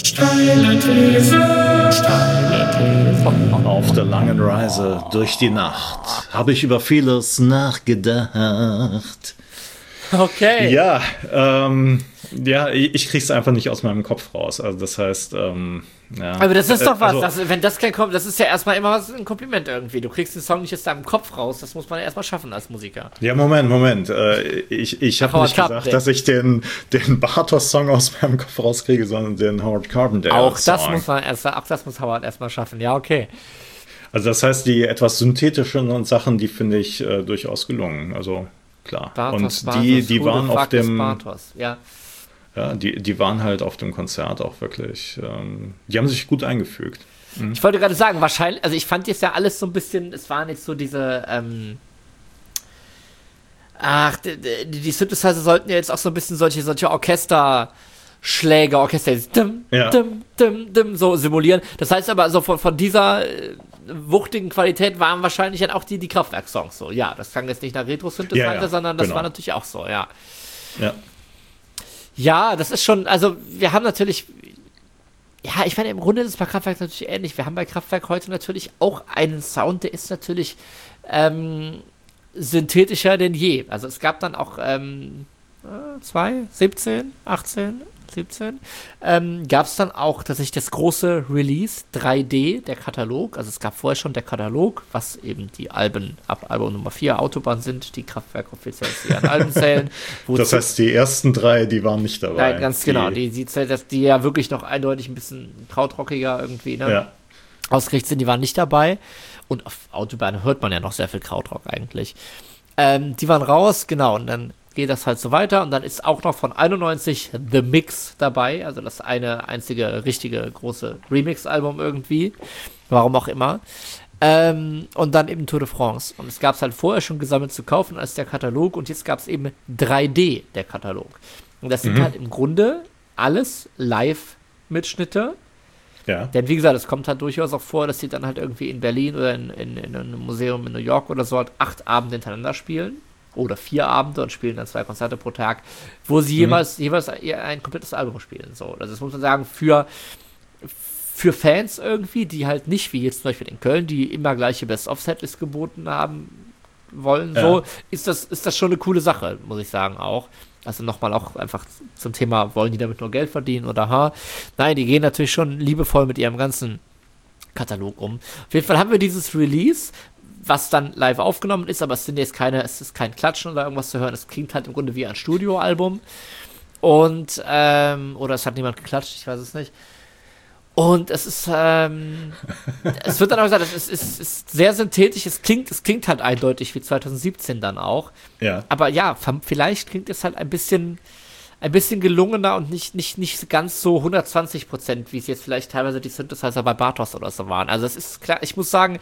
Auf der langen Reise durch die Nacht habe ich über vieles nachgedacht. Okay. Ja, ich krieg's einfach nicht aus meinem Kopf raus. Also das heißt, Ja. Aber das ist doch was, also, wenn das kein Kompliment, das ist ja erstmal immer was, ein Kompliment irgendwie. Du kriegst den Song nicht aus deinem Kopf raus, das muss man ja erstmal schaffen als Musiker. Ja, Moment. Ich habe nicht gesagt, dass ich den Bartos-Song aus meinem Kopf rauskriege, sondern den Howard Carpendale-Song. Auch das muss Howard erstmal schaffen, ja, okay. Also das heißt, die etwas synthetischen Sachen, die finde ich durchaus gelungen, also klar. Bartos, und die waren auf dem... Bartos, ja. Ja, die waren halt auf dem Konzert auch wirklich, die haben sich gut eingefügt. Mhm. Ich wollte gerade sagen, wahrscheinlich, also ich fand jetzt ja alles so ein bisschen, es waren jetzt so diese, die Synthesizer sollten ja jetzt auch so ein bisschen solche Orchesterschläge, so simulieren. Das heißt aber, so von dieser wuchtigen Qualität waren wahrscheinlich dann auch die Kraftwerk-Songs so. Ja, das klang jetzt nicht nach Retro-Synthesizer, sondern das war natürlich auch so, ja. Ja. Ja, das ist schon, also wir haben natürlich, ja, ich meine, im Grunde ist es bei Kraftwerk natürlich ähnlich. Wir haben bei Kraftwerk heute natürlich auch einen Sound, der ist natürlich synthetischer denn je. Also es gab dann auch 17, gab es dann auch tatsächlich das große Release 3D, der Katalog. Also es gab vorher schon der Katalog, was eben die Alben ab Album Nummer 4 Autobahn sind, die Kraftwerk offiziell zu ihren Alben zählen. Das heißt, die ersten 3, die waren nicht dabei. Nein, ganz genau. Die ja wirklich noch eindeutig ein bisschen krautrockiger irgendwie, ne? Ja. Ausgerichtet sind, die waren nicht dabei. Und auf Autobahn hört man ja noch sehr viel Krautrock eigentlich. Die waren raus, genau, und dann geht das halt so weiter und dann ist auch noch von 91 The Mix dabei, also das eine einzige richtige große Remix-Album irgendwie, warum auch immer. Und dann eben Tour de France. Und es gab es halt vorher schon gesammelt zu kaufen als der Katalog und jetzt gab es eben 3D, der Katalog. Und das sind halt im Grunde alles Live-Mitschnitte. Ja. Denn wie gesagt, es kommt halt durchaus auch vor, dass sie dann halt irgendwie in Berlin oder in einem Museum in New York oder so halt 8 Abende hintereinander spielen. Oder 4 Abende und spielen dann 2 Konzerte pro Tag, wo sie jeweils ein komplettes Album spielen. So, das muss man sagen, für Fans irgendwie, die halt nicht, wie jetzt zum Beispiel in Köln, die immer gleiche Best-of-Setlist geboten haben wollen, so, ist das schon eine coole Sache, muss ich sagen auch. Also nochmal auch einfach zum Thema, wollen die damit nur Geld verdienen oder Nein, die gehen natürlich schon liebevoll mit ihrem ganzen Katalog um. Auf jeden Fall haben wir dieses Release, was dann live aufgenommen ist, aber es ist kein Klatschen oder irgendwas zu hören. Es klingt halt im Grunde wie ein Studioalbum. Und, oder es hat niemand geklatscht, ich weiß es nicht. Und es ist, es wird dann auch gesagt, es ist sehr synthetisch, es klingt halt eindeutig wie 2017 dann auch. Ja. Aber ja, vielleicht klingt es halt ein bisschen gelungener und nicht ganz so 120%, wie es jetzt vielleicht teilweise die Synthesizer bei Bartos oder so waren. Also es ist klar, ich muss sagen,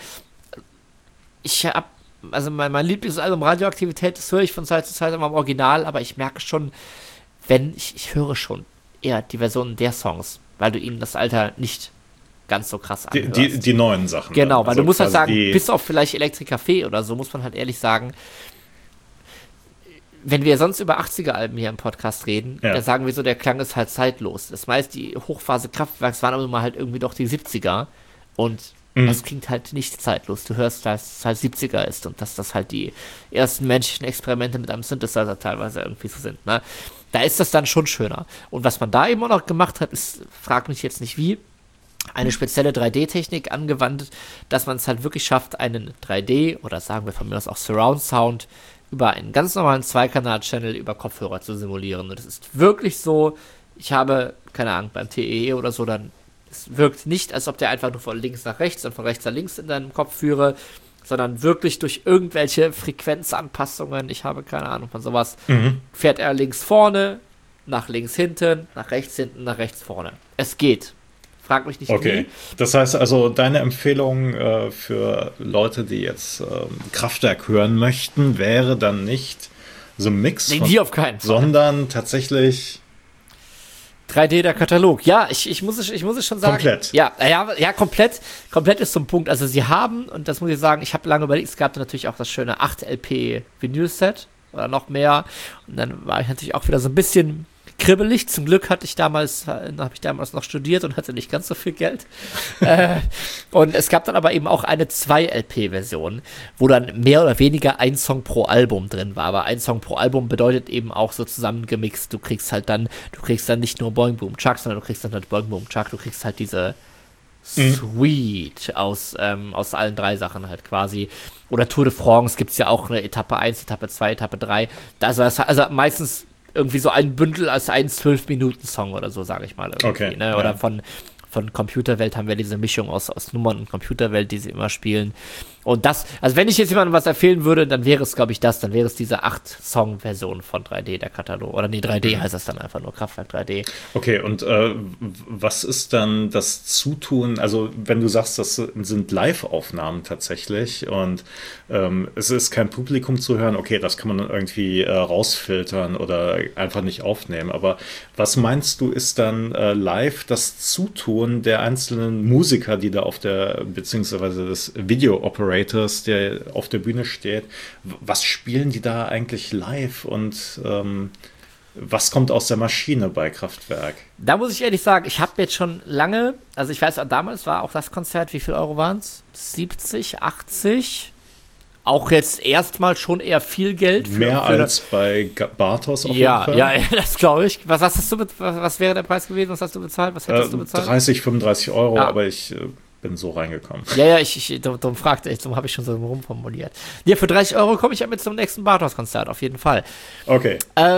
mein Lieblingsalbum Radioaktivität, das höre ich von Zeit zu Zeit immer im Original, aber ich merke schon, ich höre schon eher die Versionen der Songs, weil du ihnen das Alter nicht ganz so krass anhörst. Die neuen Sachen. Genau, weil also du musst halt sagen, bis auf vielleicht Elektricafé oder so, muss man halt ehrlich sagen, wenn wir sonst über 80er-Alben hier im Podcast reden, da sagen wir so, der Klang ist halt zeitlos. Das meist die Hochphase Kraftwerks waren aber mal halt irgendwie doch die 70er und das klingt halt nicht zeitlos. Du hörst, dass es halt 70er ist und dass das halt die ersten menschlichen Experimente mit einem Synthesizer teilweise irgendwie so sind. Ne? Da ist das dann schon schöner. Und was man da eben auch noch gemacht hat, ist, frag mich jetzt nicht wie, eine spezielle 3D-Technik angewandt, dass man es halt wirklich schafft, einen 3D oder sagen wir von mir aus auch Surround-Sound über einen ganz normalen Zweikanal-Channel über Kopfhörer zu simulieren. Und es ist wirklich so, ich habe, keine Ahnung, beim TEE oder so, dann es wirkt nicht, als ob der einfach nur von links nach rechts und von rechts nach links in deinem Kopf führe, sondern wirklich durch irgendwelche Frequenzanpassungen, ich habe keine Ahnung von sowas, fährt er links vorne, nach links hinten, nach rechts hinten, nach rechts vorne. Es geht. Frag mich nicht wie. Das heißt also, deine Empfehlung für Leute, die jetzt Kraftwerk hören möchten, wäre dann nicht so ein Mix, die auf keinen Fall, sondern tatsächlich 3D der Katalog. Ja, ich muss es schon sagen. Komplett. Ja, komplett ist zum Punkt. Also sie haben, und das muss ich sagen, ich habe lange überlegt, es gab natürlich auch das schöne 8 LP Vinyl-Set oder noch mehr. Und dann war ich natürlich auch wieder so ein bisschen kribbelig. Zum Glück habe ich damals noch studiert und hatte nicht ganz so viel Geld. Und es gab dann aber eben auch eine 2-LP-Version, wo dann mehr oder weniger ein Song pro Album drin war. Aber ein Song pro Album bedeutet eben auch so zusammengemixt. Du kriegst dann nicht nur Boing Boom Chuck, sondern du kriegst dann halt Boing Boom Chuck. Du kriegst halt diese Suite aus allen 3 Sachen halt quasi. Oder Tour de France gibt es ja auch eine Etappe 1, Etappe 2, Etappe 3. Also meistens irgendwie so ein Bündel als ein 12-Minuten-Song oder so, sage ich mal. Okay. Ne? Oder von Computerwelt haben wir diese Mischung aus Nummern und Computerwelt, die sie immer spielen. Und das, also wenn ich jetzt jemandem was empfehlen würde, dann wäre es, glaube ich, dann wäre es diese 8-Song-Version von 3D, der Katalog. Oder nee, 3D heißt das dann einfach nur, Kraftwerk 3D. Okay, und was ist dann das Zutun, also wenn du sagst, das sind Live-Aufnahmen tatsächlich und es ist kein Publikum zu hören, okay, das kann man dann irgendwie rausfiltern oder einfach nicht aufnehmen, aber was meinst du, ist dann live das Zutun der einzelnen Musiker, die da beziehungsweise des Video-Operators, der auf der Bühne steht, was spielen die da eigentlich live und was kommt aus der Maschine bei Kraftwerk? Da muss ich ehrlich sagen, ich habe jetzt schon lange, also ich weiß, damals war auch das Konzert, wie viel Euro waren es? 70, 80? Auch jetzt erstmal schon eher viel Geld. Mehr als bei Bartos auf jeden Fall. Ja, das glaube ich. Was wäre der Preis gewesen? Was hast du bezahlt? Was hättest du bezahlt? 30, 35 Euro, aber ich bin so reingekommen. Ja, darum fragte ich, darum habe ich schon so rumformuliert. Ja, für 30 Euro komme ich ja mit zum nächsten Bartos-Konzert, auf jeden Fall. Okay.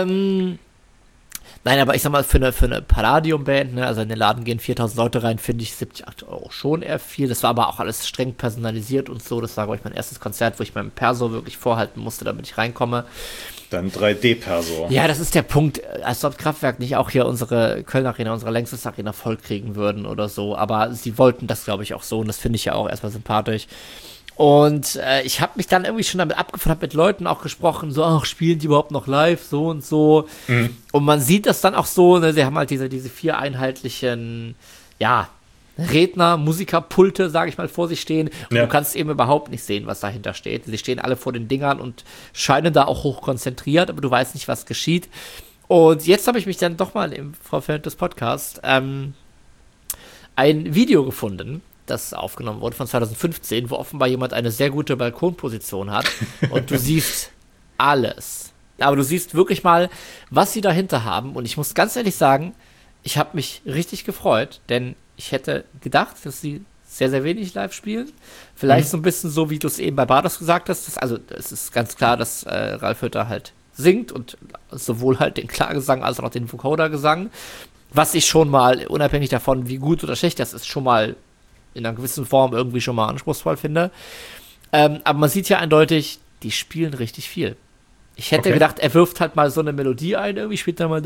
Nein, aber ich sag mal, für eine Palladium-Band, ne, also in den Laden gehen 4000 Leute rein, finde ich 70, 8 Euro schon eher viel. Das war aber auch alles streng personalisiert und so. Das war, glaube ich, mein erstes Konzert, wo ich meinem Perso wirklich vorhalten musste, damit ich reinkomme. Dann 3D-Perso. Ja, das ist der Punkt. Als ob Kraftwerk nicht auch hier unsere Köln-Arena, unsere längstes Arena voll kriegen würden oder so. Aber sie wollten das, glaube ich, auch so. Und das finde ich ja auch erstmal sympathisch. Und ich habe mich dann irgendwie schon damit abgefunden, habe mit Leuten auch gesprochen, so, ach, spielen die überhaupt noch live, so und so. Mhm. Und man sieht das dann auch so, ne, sie haben halt diese 4 einheitlichen, ja, Redner, Musikerpulte, sage ich mal, vor sich stehen. Und du kannst eben überhaupt nicht sehen, was dahinter steht. Sie stehen alle vor den Dingern und scheinen da auch hoch konzentriert, aber du weißt nicht, was geschieht. Und jetzt habe ich mich dann doch mal im Vorfeld des Podcasts ein Video gefunden, das aufgenommen wurde von 2015, wo offenbar jemand eine sehr gute Balkonposition hat und du siehst alles. Aber du siehst wirklich mal, was sie dahinter haben und ich muss ganz ehrlich sagen, ich habe mich richtig gefreut, denn ich hätte gedacht, dass sie sehr, sehr wenig live spielen. Vielleicht so ein bisschen so, wie du es eben bei Bartos gesagt hast. Also es ist ganz klar, dass Ralf Hütter halt singt und sowohl halt den Klagesang als auch den Vocoder-Gesang. Was ich schon mal, unabhängig davon, wie gut oder schlecht das ist, schon mal in einer gewissen Form irgendwie schon mal anspruchsvoll finde. Aber man sieht ja eindeutig, die spielen richtig viel. Ich hätte gedacht, er wirft halt mal so eine Melodie ein, irgendwie spielt er mal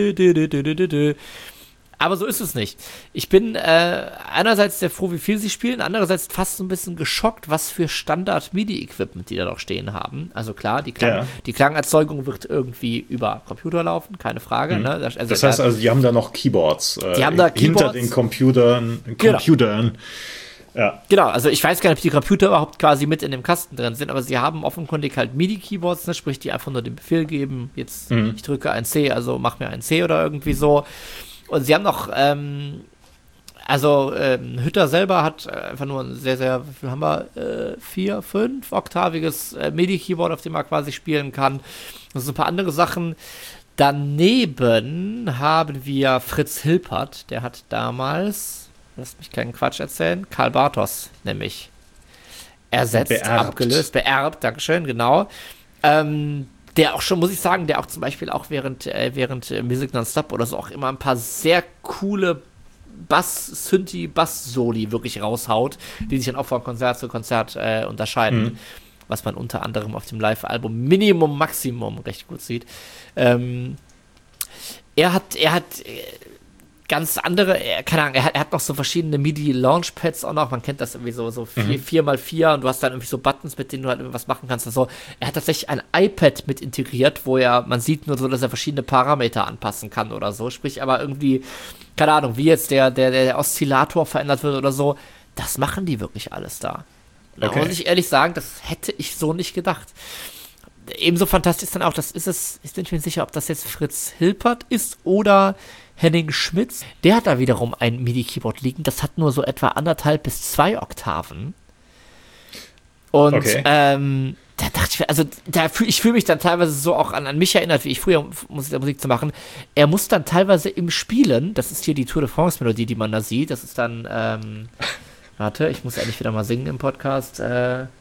aber so ist es nicht. Ich bin einerseits sehr froh, wie viel sie spielen, andererseits fast so ein bisschen geschockt, was für Standard-MIDI-Equipment die da noch stehen haben. Also klar, die Klangerzeugung wird irgendwie über Computer laufen, keine Frage. Mhm. Ne? Das heißt also, die haben da noch Keyboards, die haben da hinter den Computern. Genau. Ja. Genau, also ich weiß gar nicht, ob die Computer überhaupt quasi mit in dem Kasten drin sind, aber sie haben offenkundig halt MIDI-Keyboards, ne? Sprich, die einfach nur den Befehl geben, jetzt ich drücke ein C, also mach mir ein C oder irgendwie so. Und sie haben noch, Hütter selber hat einfach nur ein sehr, sehr, wie viel haben wir? 4, 5 oktaviges MIDI-Keyboard, auf dem man quasi spielen kann. Und so ein paar andere Sachen. Daneben haben wir Fritz Hilpert, der hat damals, lass mich keinen Quatsch erzählen, Karl Bartos nämlich beerbt, Dankeschön, genau. Der auch schon, muss ich sagen, der auch zum Beispiel auch während Music Nonstop oder so auch immer ein paar sehr coole Bass-Soli wirklich raushaut, die sich dann auch von Konzert zu Konzert unterscheiden, was man unter anderem auf dem Live-Album Minimum Maximum recht gut sieht. Er hat ganz andere, keine Ahnung, er hat noch so verschiedene MIDI-Launchpads auch noch, man kennt das irgendwie so 4x4 und du hast dann irgendwie so Buttons, mit denen du halt irgendwas machen kannst. Also, er hat tatsächlich ein iPad mit integriert, wo man sieht nur so, dass er verschiedene Parameter anpassen kann oder so, sprich aber irgendwie, keine Ahnung, wie jetzt der Oszillator verändert wird oder so, das machen die wirklich alles da. Da muss ich ehrlich sagen, das hätte ich so nicht gedacht. Ebenso fantastisch ist dann auch, ich bin mir nicht sicher, ob das jetzt Fritz Hilpert ist oder Henning Schmitz. Der hat da wiederum ein MIDI-Keyboard liegen, das hat nur so etwa 1,5 bis 2 Oktaven. Und dachte ich, also ich fühle mich dann teilweise so auch an mich erinnert, wie ich früher Musik zu machen. Er muss dann teilweise im Spielen, das ist hier die Tour de France Melodie, die man da sieht, das ist dann, warte, ich muss endlich wieder mal singen im Podcast, er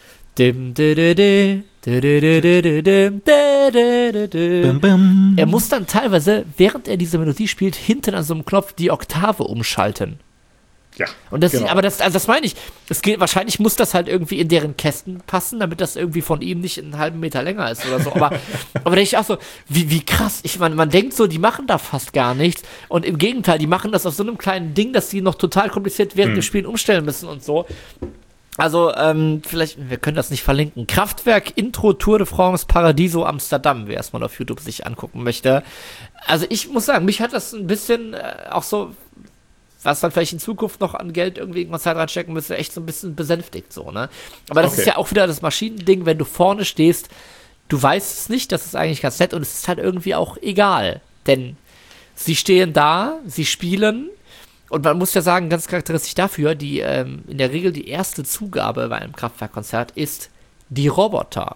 muss dann teilweise, während er diese Melodie spielt, hinten an so einem Knopf die Oktave umschalten. Ja, und das, genau. Aber das meine ich, wahrscheinlich muss das halt irgendwie in deren Kästen passen, damit das irgendwie von ihm nicht einen halben Meter länger ist oder so. Aber da denke ich auch so, wie krass. Ich meine, man denkt so, die machen da fast gar nichts. Und im Gegenteil, die machen das auf so einem kleinen Ding, dass die noch total kompliziert während dem Spielen umstellen müssen und so. Also, vielleicht, wir können das nicht verlinken. Kraftwerk Intro Tour de France Paradiso Amsterdam, wer erstmal auf YouTube sich angucken möchte. Also ich muss sagen, mich hat das ein bisschen auch so, was dann vielleicht in Zukunft noch an Geld irgendwie irgendwas Zeit reinstecken müsste, echt so ein bisschen besänftigt, so, ne? Aber das ist ja auch wieder das Maschinending, wenn du vorne stehst, du weißt es nicht, das ist eigentlich ganz nett und es ist halt irgendwie auch egal, denn sie stehen da, sie spielen und man muss ja sagen, ganz charakteristisch dafür, die in der Regel die erste Zugabe bei einem Kraftwerkkonzert ist die Roboter.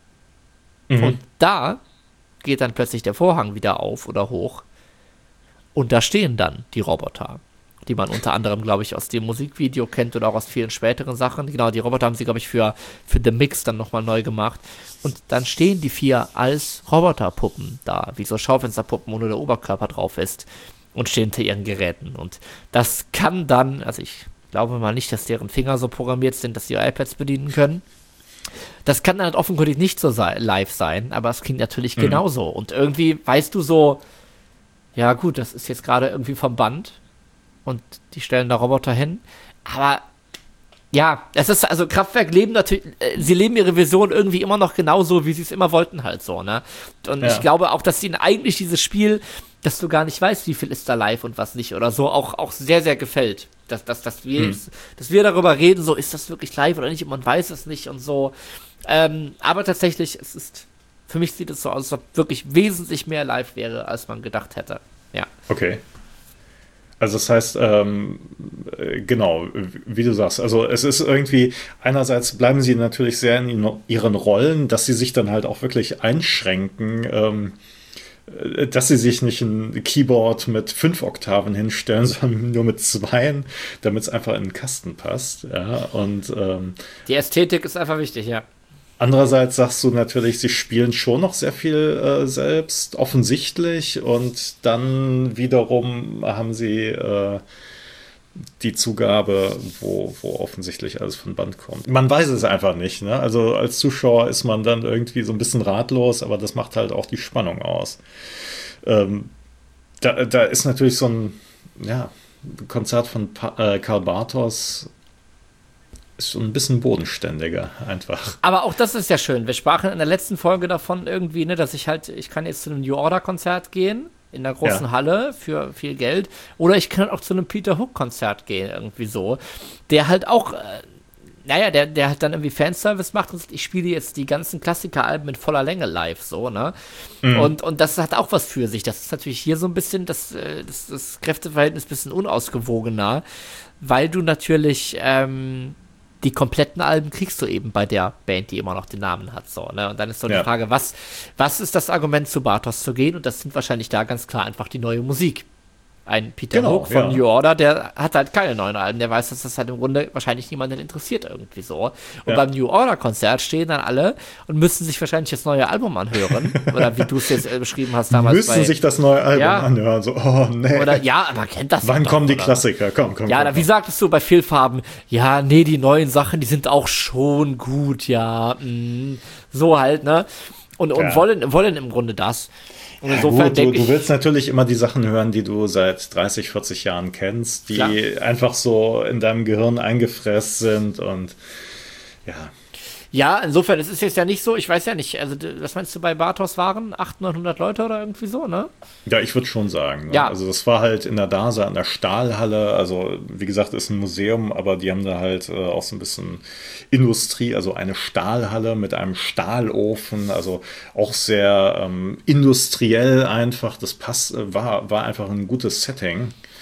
Und da geht dann plötzlich der Vorhang wieder auf oder hoch und da stehen dann die Roboter, die man unter anderem, glaube ich, aus dem Musikvideo kennt oder auch aus vielen späteren Sachen. Genau, die Roboter haben sie, glaube ich, für The Mix dann nochmal neu gemacht. Und dann stehen die 4 als Roboterpuppen da, wie so Schaufensterpuppen, wo nur der Oberkörper drauf ist und stehen hinter ihren Geräten. Und das kann dann, also ich glaube mal nicht, dass deren Finger so programmiert sind, dass sie ihre iPads bedienen können. Das kann dann halt offenkundig nicht so live sein, aber es klingt natürlich genauso. Und irgendwie weißt du so, ja gut, das ist jetzt gerade irgendwie vom Band und die stellen da Roboter hin. Aber ja, es ist, also Kraftwerk leben natürlich, sie leben ihre Vision irgendwie immer noch genauso, wie sie es immer wollten halt so, ne? Und ich glaube auch, dass ihnen eigentlich dieses Spiel, dass du gar nicht weißt, wie viel ist da live und was nicht oder so, auch sehr, sehr gefällt. Dass wir darüber reden, so, ist das wirklich live oder nicht? Und man weiß es nicht und so. Aber tatsächlich, für mich sieht es so aus, als ob wirklich wesentlich mehr live wäre, als man gedacht hätte. Ja. Okay. Also das heißt, genau, wie du sagst, also es ist irgendwie, einerseits bleiben sie natürlich sehr in ihren Rollen, dass sie sich dann halt auch wirklich einschränken, dass sie sich nicht ein Keyboard mit 5 Oktaven hinstellen, sondern nur mit 2, damit es einfach in den Kasten passt. Ja, und die Ästhetik ist einfach wichtig, ja. Andererseits sagst du natürlich, sie spielen schon noch sehr viel selbst, offensichtlich, und dann wiederum haben sie die Zugabe, wo offensichtlich alles von Band kommt. Man weiß es einfach nicht, ne? Also als Zuschauer ist man dann irgendwie so ein bisschen ratlos, aber das macht halt auch die Spannung aus. Da ist natürlich so ein Konzert von Karl Bartos ist so ein bisschen bodenständiger einfach. Aber auch das ist ja schön. Wir sprachen in der letzten Folge davon irgendwie, ne, dass ich kann jetzt zu einem New Order Konzert gehen, in der großen Halle für viel Geld, oder ich kann auch zu einem Peter Hook Konzert gehen, irgendwie so, der halt auch, der halt dann irgendwie Fanservice macht und sagt, ich spiele jetzt die ganzen Klassikeralben in voller Länge live, so, ne? Und das hat auch was für sich. Das ist natürlich hier so ein bisschen das Kräfteverhältnis ein bisschen unausgewogener, weil du natürlich, die kompletten Alben kriegst du eben bei der Band, die immer noch den Namen hat, so, ne? Und dann ist so die Frage, was ist das Argument, zu Bartos zu gehen? Und das sind wahrscheinlich da ganz klar einfach die neue Musik. Ein Peter Hook von New Order, der hat halt keine neuen Alben, der weiß, dass das halt im Grunde wahrscheinlich niemanden interessiert irgendwie so. Und beim New Order Konzert stehen dann alle und müssen sich wahrscheinlich das neue Album anhören. Oder wie du es jetzt beschrieben hast damals. Müssen sich das neue Album anhören, so, oh nee. Oder, man kennt das. Wann kommen die Klassiker? Komm. Wie sagtest du bei Fehlfarben? Ja, nee, die neuen Sachen, die sind auch schon gut, so halt, ne? Und wollen im Grunde das. Und insofern du willst natürlich immer die Sachen hören, die du seit 30, 40 Jahren kennst, die einfach so in deinem Gehirn eingefräst sind und Ja, insofern, es ist jetzt ja nicht so, ich weiß ja nicht, also was meinst du, bei Bartos waren 800, 900 Leute oder irgendwie so, ne? Ja, ich würde schon sagen. Ne? Ja. Also das war halt in der DASA an der Stahlhalle, also wie gesagt, ist ein Museum, aber die haben da halt auch so ein bisschen Industrie, also eine Stahlhalle mit einem Stahlofen, also auch sehr industriell einfach, das war einfach ein gutes Setting.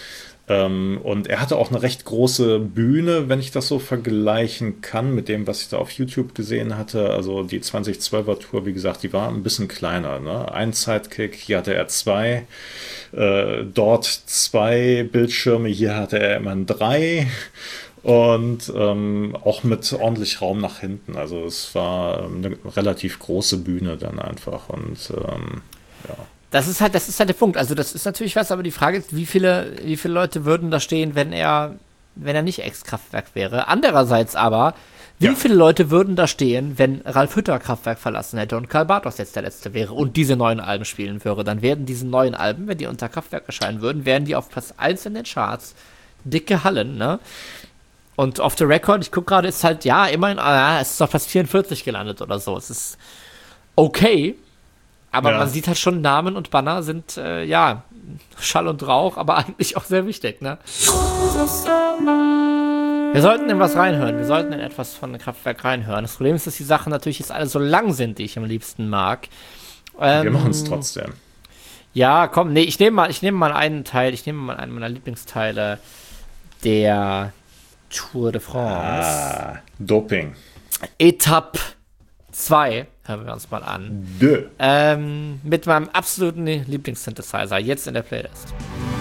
Und er hatte auch eine recht große Bühne, wenn ich das so vergleichen kann mit dem, was ich da auf YouTube gesehen hatte. Also die 2012er Tour, wie gesagt, die war ein bisschen kleiner. Ne? Ein Sidekick, hier hatte er 2. Dort 2 Bildschirme, hier hatte er immerhin 3. Und auch mit ordentlich Raum nach hinten. Also es war eine relativ große Bühne dann einfach. Und ja. Das ist halt der Punkt. Also das ist natürlich was, aber die Frage ist, wie viele Leute würden da stehen, wenn er nicht Ex-Kraftwerk wäre. Andererseits aber, wie viele Leute würden da stehen, wenn Ralf Hütter Kraftwerk verlassen hätte und Karl Bartos jetzt der Letzte wäre und diese neuen Alben spielen würde? Dann werden diese neuen Alben, wenn die unter Kraftwerk erscheinen würden, wären die auf Platz 1 in den Charts. Dicke Hallen, ne? Und Off the Record, ich gucke gerade, ist halt, ja, immerhin, es ist auf Platz 44 gelandet oder so. Es ist okay. Aber man sieht halt schon, Namen und Banner sind, Schall und Rauch, aber eigentlich auch sehr wichtig, ne? Wir sollten in was reinhören. Wir sollten in etwas von Kraftwerk reinhören. Das Problem ist, dass die Sachen natürlich jetzt alle so lang sind, die ich am liebsten mag. Wir machen es trotzdem. Ja, komm, nee, ich nehme mal einen meiner Lieblingsteile der Tour de France. Doping. Etappe 2. Hören wir uns mal an. Mit meinem absoluten Lieblingssynthesizer, jetzt in der Playlist.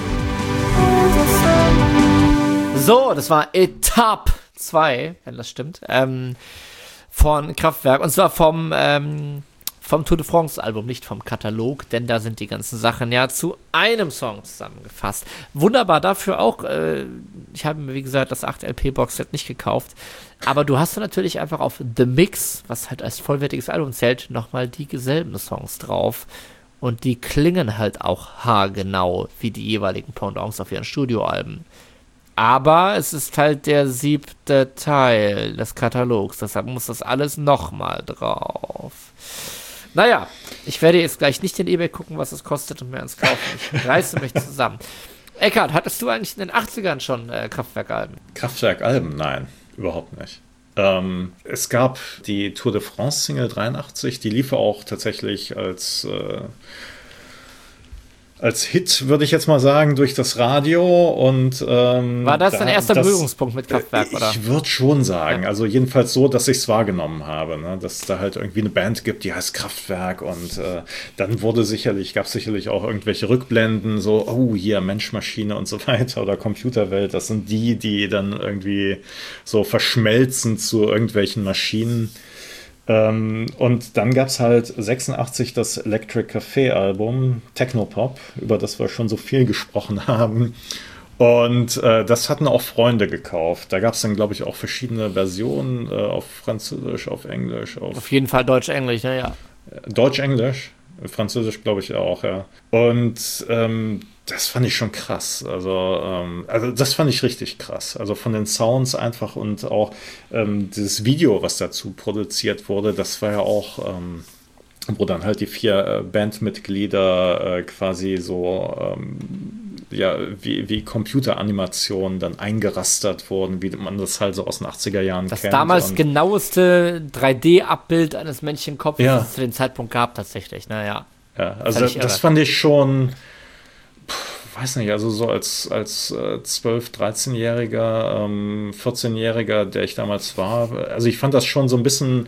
So, das war Etappe 2, wenn das stimmt, von Kraftwerk. Und zwar vom Tour de France Album, nicht vom Katalog, denn da sind die ganzen Sachen ja zu einem Song zusammengefasst. Wunderbar dafür auch, ich habe mir, wie gesagt, das 8 LP-Boxset nicht gekauft, aber du hast dann natürlich einfach auf The Mix, was halt als vollwertiges Album zählt, nochmal dieselben Songs drauf und die klingen halt auch haargenau wie die jeweiligen Pendants auf ihren Studioalben. Aber es ist halt der 7. Teil des Katalogs, deshalb muss das alles nochmal drauf. Naja, ich werde jetzt gleich nicht in eBay gucken, was es kostet und mir eins kaufen. Ich reiße mich zusammen. Eckart, hattest du eigentlich in den 80ern schon Kraftwerk-Alben? Kraftwerk-Alben? Nein, überhaupt nicht. Es gab die Tour de France Single 83, die lief auch tatsächlich als Hit, würde ich jetzt mal sagen, durch das Radio. Und war das dein erster Berührungspunkt mit Kraftwerk, oder? Ich würde schon sagen. Also jedenfalls so, dass ich es wahrgenommen habe. Ne? Dass es da halt irgendwie eine Band gibt, die heißt Kraftwerk. Und dann gab es sicherlich auch irgendwelche Rückblenden, so, oh, hier Mensch, Maschine und so weiter oder Computerwelt. Das sind die dann irgendwie so verschmelzen zu irgendwelchen Maschinen. Und dann gab es halt 86 das Electric Café Album, Technopop, über das wir schon so viel gesprochen haben. Und das hatten auch Freunde gekauft. Da gab es dann, glaube ich, auch verschiedene Versionen auf Französisch, auf Englisch. Auf jeden Fall Deutsch-Englisch, ja. Deutsch-Englisch, Französisch, glaube ich, auch, ja. Und das fand ich schon krass. Also das fand ich richtig krass. Also von den Sounds einfach und auch dieses Video, was dazu produziert wurde, das war ja auch, wo dann halt die 4 Bandmitglieder quasi so wie Computeranimationen dann eingerastert wurden, wie man das halt so aus den 80er Jahren kennt. Das damals genaueste 3D-Abbild eines Menschenkopfes, das es zu dem Zeitpunkt gab, tatsächlich. Naja. Ja, also das fand ich schon, weiß nicht, also so als 12-, 13-Jähriger, 14-Jähriger, der ich damals war, also ich fand das schon so ein bisschen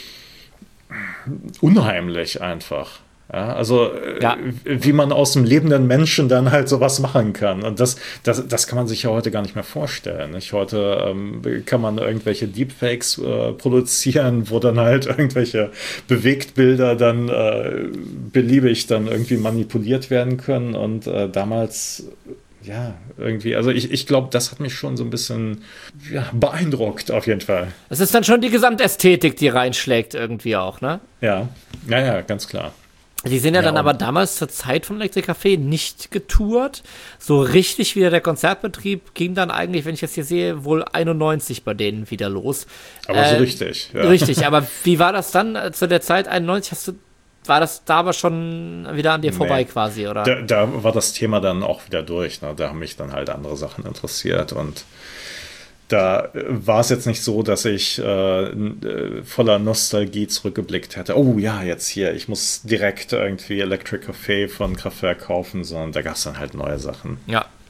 unheimlich einfach. Ja, also wie man aus dem lebenden Menschen dann halt sowas machen kann. Und das kann man sich ja heute gar nicht mehr vorstellen. Nicht? Heute kann man irgendwelche Deepfakes produzieren, wo dann halt irgendwelche Bewegtbilder dann beliebig dann irgendwie manipuliert werden können. Und damals, ja, irgendwie, also ich glaube, das hat mich schon so ein bisschen beeindruckt, auf jeden Fall. Es ist dann schon die Gesamtästhetik, die reinschlägt irgendwie auch, ne? Ja, ganz klar. Die sind ja dann aber damals zur Zeit von Electric Café nicht getourt. So richtig wieder der Konzertbetrieb ging dann eigentlich, wenn ich das hier sehe, wohl 91 bei denen wieder los. Aber so richtig. Ja. Richtig, aber wie war das dann zu der Zeit 91? War das da aber schon wieder an dir vorbei quasi, oder? Da war das Thema dann auch wieder durch. Ne? Da haben mich dann halt andere Sachen interessiert und da war es jetzt nicht so, dass ich voller Nostalgie zurückgeblickt hätte. Oh ja, jetzt hier, ich muss direkt irgendwie Electric Café von Kraftwerk kaufen, sondern da gab es dann halt neue Sachen. Ja.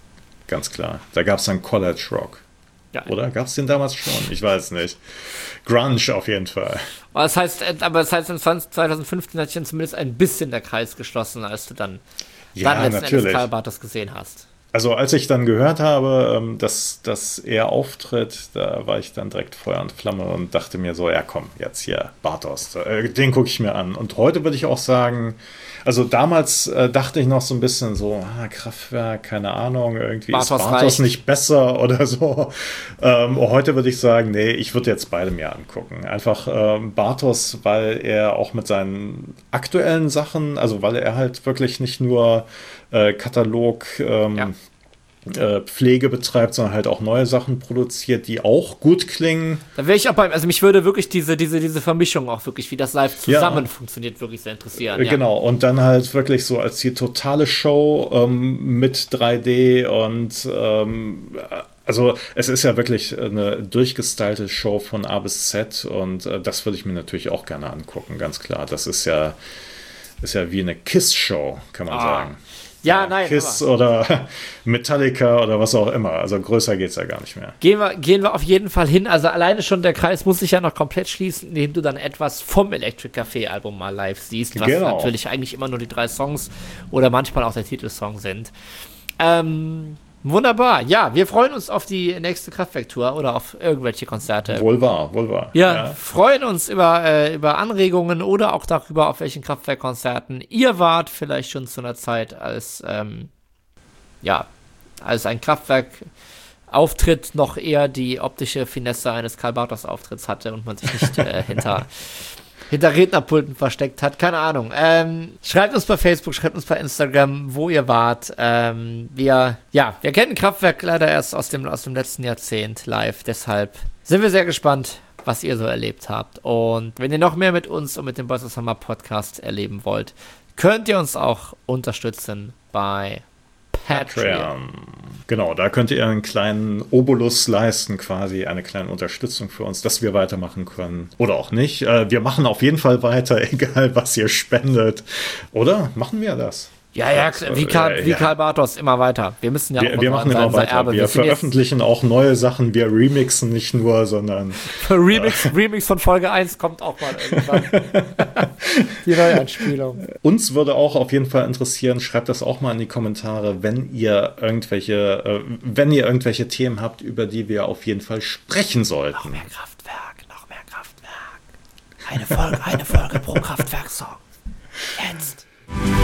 ganz klar. Da gab es dann College Rock. Ja. Oder? Gab es den damals schon? Ich weiß nicht. Grunge auf jeden Fall. Aber das heißt, in 2015 hat sich dann zumindest ein bisschen der Kreis geschlossen, als du dann letzten Endes Karl Bartos gesehen hast. Also als ich dann gehört habe, dass er auftritt, da war ich dann direkt Feuer und Flamme und dachte mir so, ja komm, jetzt hier, Bartos, den gucke ich mir an. Und heute würde ich auch sagen, also damals dachte ich noch so ein bisschen so, Kraftwerk, keine Ahnung, irgendwie Bartos ist Bartos nicht besser oder so. Heute würde ich sagen, nee, ich würde jetzt beide mir angucken. Einfach Bartos, weil er auch mit seinen aktuellen Sachen, also weil er halt wirklich nicht nur Katalog Pflege betreibt, sondern halt auch neue Sachen produziert, die auch gut klingen. Da wäre ich auch also mich würde wirklich diese Vermischung auch wirklich, wie das live zusammen funktioniert, wirklich sehr interessieren. Genau, und dann halt wirklich so als die totale Show mit 3D und also es ist ja wirklich eine durchgestylte Show von A bis Z und das würde ich mir natürlich auch gerne angucken, ganz klar. Das ist ja wie eine Kiss-Show, kann man sagen. Ja, nein. Kiss oder Metallica oder was auch immer. Also größer geht's ja gar nicht mehr. Gehen wir auf jeden Fall hin. Also alleine schon der Kreis muss sich ja noch komplett schließen, indem du dann etwas vom Electric Café Album mal live siehst, was natürlich eigentlich immer nur die 3 Songs oder manchmal auch der Titelsong sind. Wunderbar. Ja, wir freuen uns auf die nächste Kraftwerk-Tour oder auf irgendwelche Konzerte. Wohl wahr. Ja, freuen uns über Anregungen oder auch darüber, auf welchen Kraftwerk-Konzerten ihr wart, vielleicht schon zu einer Zeit, als ein Kraftwerk-Auftritt noch eher die optische Finesse eines Karl Bartos-Auftritts hatte und man sich nicht hinter Rednerpulten versteckt hat, keine Ahnung. Schreibt uns bei Facebook, schreibt uns bei Instagram, wo ihr wart. Wir kennen Kraftwerk leider erst aus dem letzten Jahrzehnt live, deshalb sind wir sehr gespannt, was ihr so erlebt habt. Und wenn ihr noch mehr mit uns und mit dem Boys of Summer Podcast erleben wollt, könnt ihr uns auch unterstützen bei Patreon. Genau, da könnt ihr einen kleinen Obolus leisten, quasi eine kleine Unterstützung für uns, dass wir weitermachen können. Oder auch nicht. Wir machen auf jeden Fall weiter, egal was ihr spendet. Oder? Machen wir das? Ja, wie Karl Bartos, immer weiter. Wir müssen wir machen immer weiter. Erbe. Wir veröffentlichen auch neue Sachen. Wir remixen nicht nur, sondern... Remix von Folge 1 kommt auch mal irgendwann. Die Neuanspielung. Uns würde auch auf jeden Fall interessieren, schreibt das auch mal in die Kommentare, wenn ihr irgendwelche Themen habt, über die wir auf jeden Fall sprechen sollten. Noch mehr Kraftwerk. Eine Folge pro Kraftwerk-Song. Jetzt.